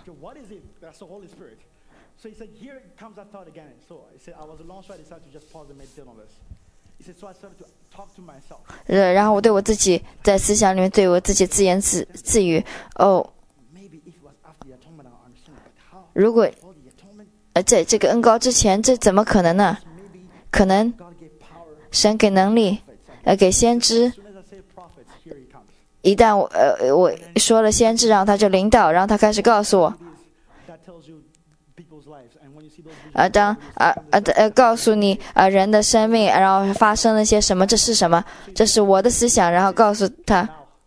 呃，然后我对我自己在思想里面对我自己自言自自语，哦，如果呃在这个恩膏之前，这怎么可能呢？可能神给能力，呃，给先知。一旦我呃我说了先知，然后他就领导，然后他开始告诉我，呃当呃呃呃告诉你呃人的生命，然后发生了些什么，这是什么？这是我的思想，然后告诉他，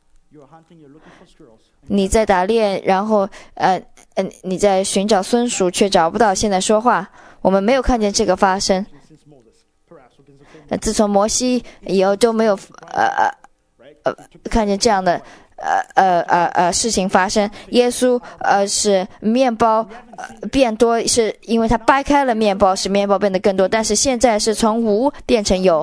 你在打猎，然后呃呃你在寻找松鼠，却找不到，现在说话，我们没有看见这个发生。呃、自从摩西以后都没有呃呃。呃，看见这样的呃呃呃呃事情发生。耶稣呃是面包呃变多，是因为他掰开了面包，使面包变得更多。但是现在是从无变成有。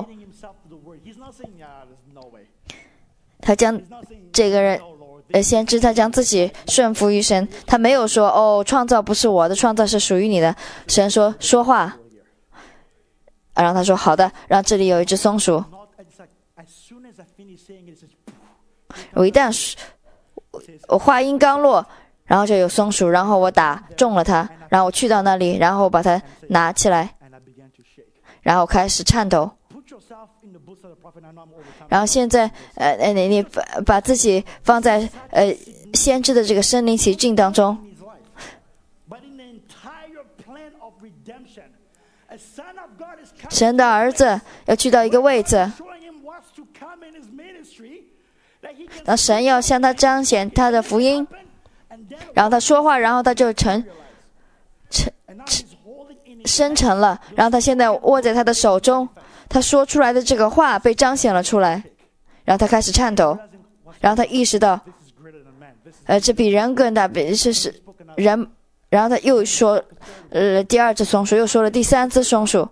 他将这个人呃先知，他将自己顺服于神，他没有说哦，创造不是我的，创造是属于你的。神说说话，然后他说好的，然后这里有一只松鼠。我一旦我话音刚落，然后就有松鼠，然后我打中了它，然后我去到那里，然后把它拿起来，然后开始颤抖。然后现在呃你你把自己放在呃先知的这个身临其境当中。神的儿子要去到一个位置，然后神要向他彰显他的福音，然后他说话，然后他就成成生成了，然后他现在握在他的手中，他说出来的这个话被彰显了出来，然后他开始颤抖，然后他意识到呃这比人更大，比是是人，然后他又说呃第二只松鼠，又说了第三只松鼠，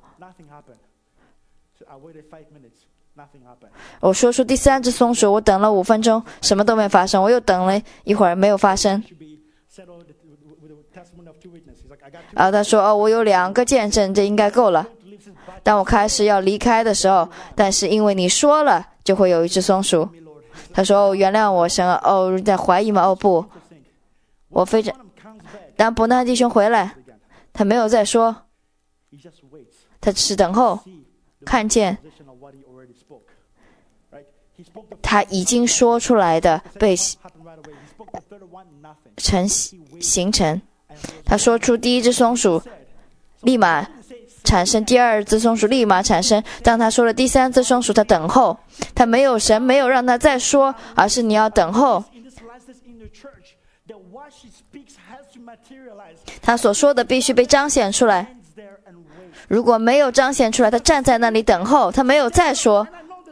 我说出第三只松鼠，我等了五分钟，什么都没发生。我又等了一会儿，没有发生。 然后他说：“哦，我有两个见证，这应该够了。当我开始要离开的时候，但是因为你说了，就会有一只松鼠。”他说：“哦，原谅我，神啊！哦，在怀疑吗？哦不，我非常……当伯纳弟兄回来，他没有再说，他只是等候，看见他已经说出来的被成形成。他说出第一只松鼠，立马产生；第二只松鼠立马产生。当他说了第三只松鼠，他等候，他没有神没有让他再说，而是你要等候。他所说的必须被彰显出来。如果没有彰显出来，他站在那里等候，他没有再说。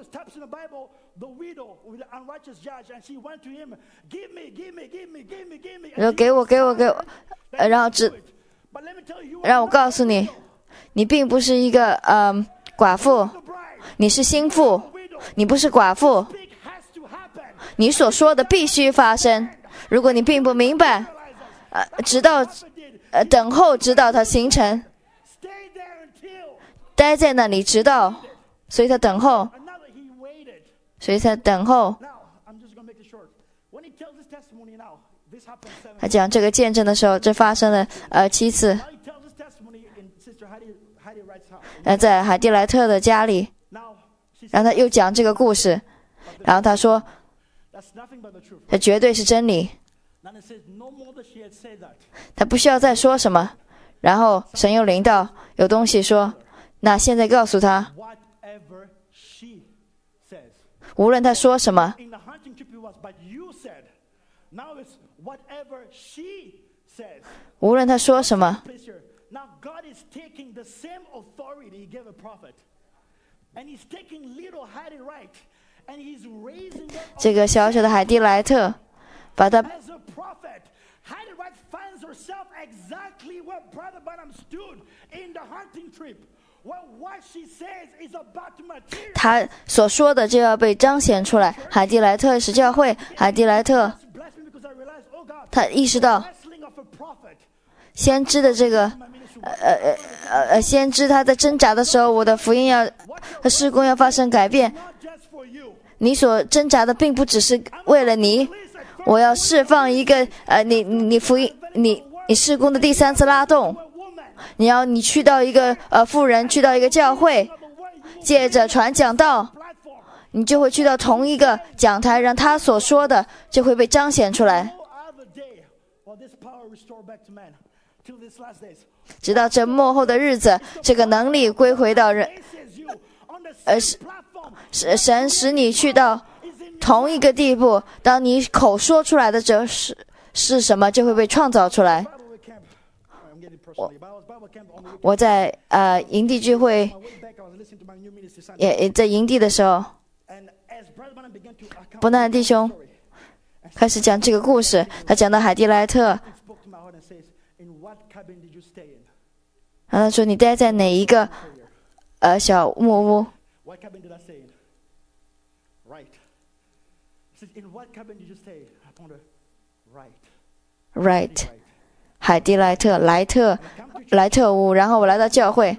然后给我给我给我，然后只让我告诉你，你并不是一个嗯、呃、寡妇，你是新妇，你不是寡妇。你所说的必须发生。如果你并不明白，呃，直到呃等候，直到它形成，待在那里，直到，所以他等候，所以他等候。他讲这个见证的时候，这发生了呃七次。呃，在海蒂莱特的家里，然后他又讲这个故事，然后他说，他绝对是真理，他不需要再说什么。然后神又临到，有东西说，那现在告诉他，无论他说什么，无论他说什么，这个小小的海蒂莱特把他他所说的就要被彰显出来。海蒂莱特是教会，海蒂莱特他意识到先知的这个呃呃呃呃先知他在挣扎的时候，我的福音要事工要发生改变。你所挣扎的并不只是为了你，我要释放一个呃你你你福音你你事工的第三次拉动。你要你去到一个呃妇人，去到一个教会，借着传讲道，你就会去到同一个讲台，让他所说的就会被彰显出来，直到这末后的日子，这个能力归回到人，呃使神使你去到同一个地步，当你口说出来的这是是什么，就会被创造出来。我我在呃营地聚会，也也在营地的时候，伯纳弟兄开始讲这个故事。他讲到海蒂莱特，然后他说你待在哪一个呃小木屋？Right， 海蒂莱特莱特莱特屋，然后我来到教会，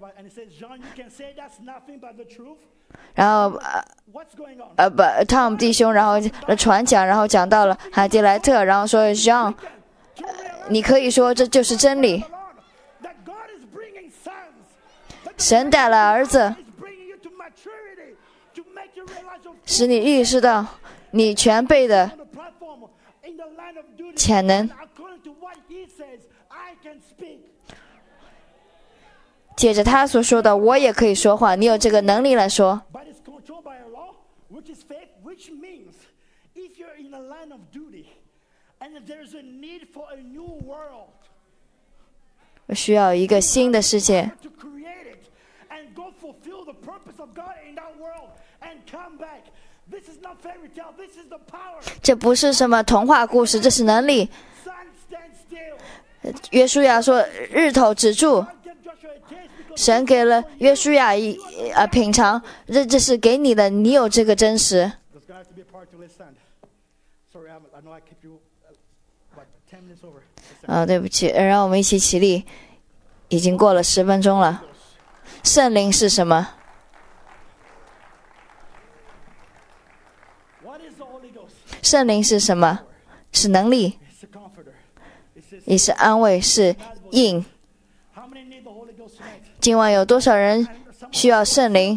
然后呃呃不 Tom 弟兄，然后传讲，然后讲到了海蒂莱特，然后说 John， 你可以说这就是真理。神带来儿子，使你意识到你全备的潜能。接着他所说的，我也可以说话，你有这个能力来说。我需要一个新的世界。这不是什么童话故事，这是能力。约书亚说：“日头止住。”神给了约书亚一呃品尝，这这是给你的，你有这个真实。 啊，对不起，让我们一起起立。已经过了十分钟了。圣灵是什么？圣灵是什么？是能力，也是安慰，是应。今晚有多少人需要圣灵？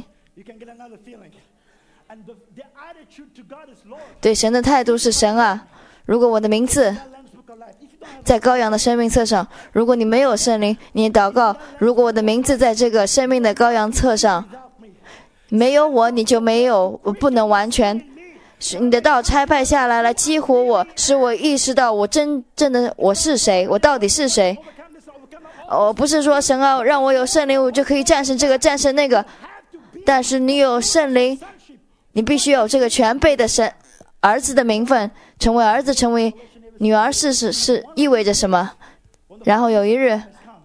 对神的态度是神啊，如果我的名字在羔羊的生命册上，如果你没有圣灵，你祷告，如果我的名字在这个生命的羔羊册上，没有我你就没有，我不能完全。你的道差派下来来激活我，使我意识到我真正的我是谁，我到底是谁。我不是说神啊让我有圣灵我就可以战胜这个战胜那个，但是你有圣灵，你必须有这个全备的神儿子的名分，成为儿子成为女儿是是是意味着什么？然后有一日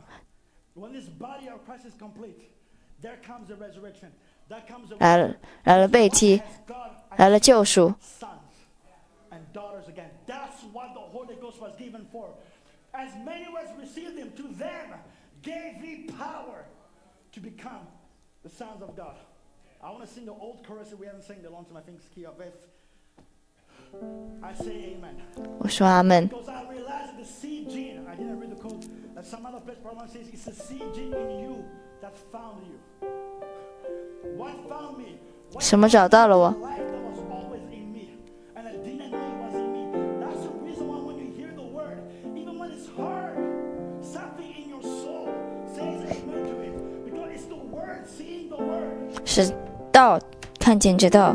来了来了被提，来了救赎。我说阿们。什么找到了我？是道，看见这道。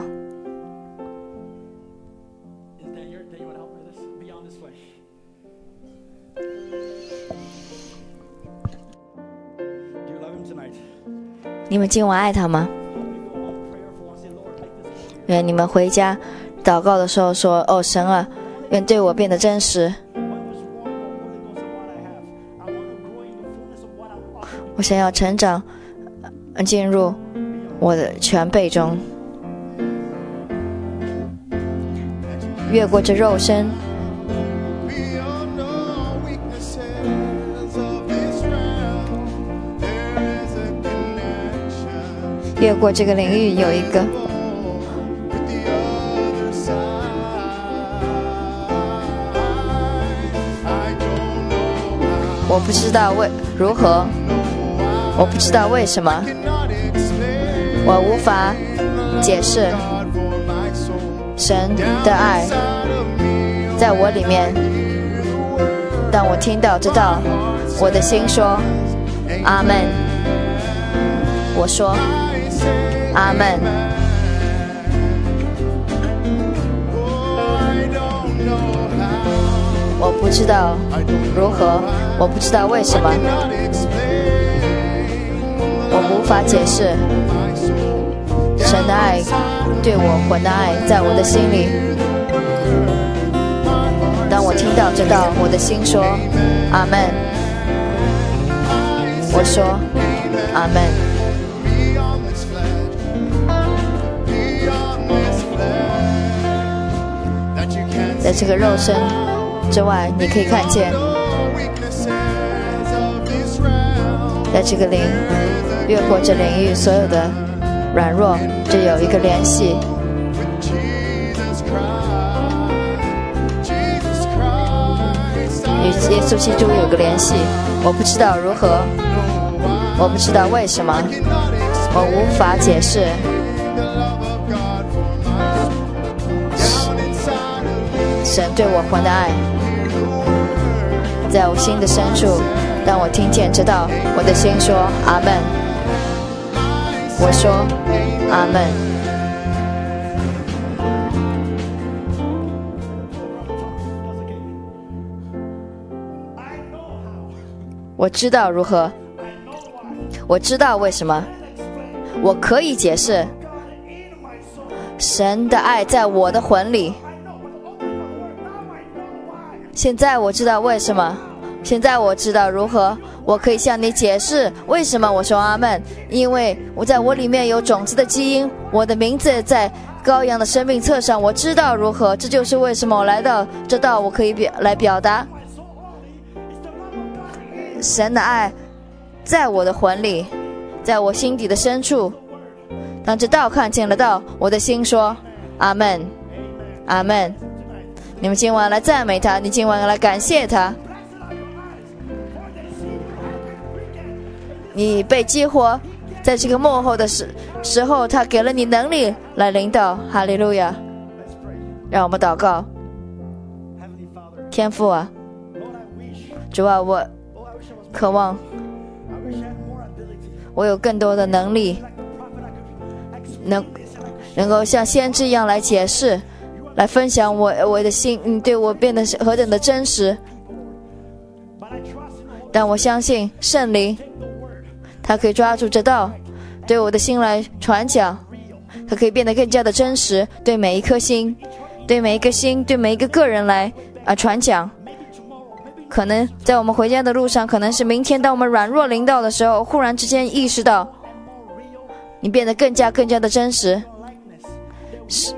你们今晚爱他吗？愿你们回家祷告的时候说：哦，神啊，愿对我变得真实。我想要成长，进入我的全备中，越过这肉身，越过这个领域有一个我不知道为如何，我不知道为什么，我无法解释神的爱在我里面。当我听到这道，我的心说阿们。我说阿们。我不知道如何，我不知道为什么，我无法解释神的爱对我魂的爱在我的心里。当我听到这道，我的心说阿们。我说阿们。在这个肉身之外，你可以看见，在这个灵越过这领域所有的软弱，就有一个联系。与耶稣基督有个联系，我不知道如何，我不知道为什么，我无法解释。神对我魂的爱，在我心的深处，当我听见这道，我的心说阿们。我说阿们。我知道如何，我知道为什么，我可以解释神的爱在我的魂里。现在我知道为什么，现在我知道如何，我可以向你解释为什么我说阿们。因为我在我里面有种子的基因，我的名字在羔羊的生命册上，我知道如何，这就是为什么我来到这道，我可以表来表达神的爱在我的魂里，在我心底的深处。当这道看见了道，我的心说阿们，阿们。你们今晚来赞美他，你今晚来感谢他。你被激活，在这个末后的时时候，他给了你能力来领导。哈利路亚！让我们祷告。天父啊，主啊，我渴望我有更多的能力，能能够像先知一样来解释，来分享我我的心，你对我变得何等的真实。但我相信圣灵，他可以抓住这道，对我的心来传讲，它可以变得更加的真实，对每一颗心，对每一个心，对每一个个人来啊传讲。可能在我们回家的路上，可能是明天当我们软弱临到的时候，忽然之间意识到你变得更加更加的真实。是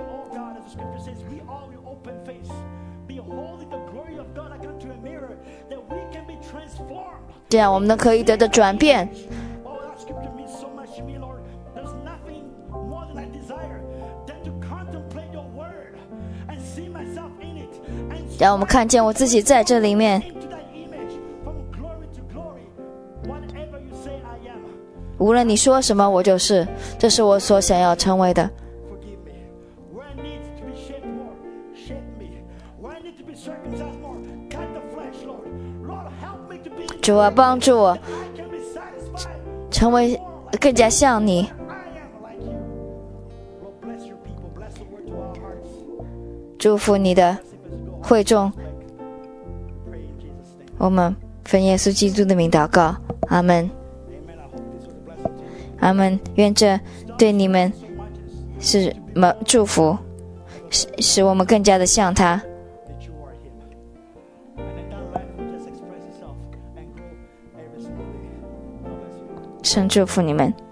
这样我们呢可以得到转变。让我们看见我自己在这里面，无论你说什么我就是，这是我所想要成为的。主啊，帮助我成为更加像你。祝福你的会众，我们奉耶稣基督的名祷告，阿们，阿们。愿这对你们是么祝福，使使我们更加的像他。神祝福你们。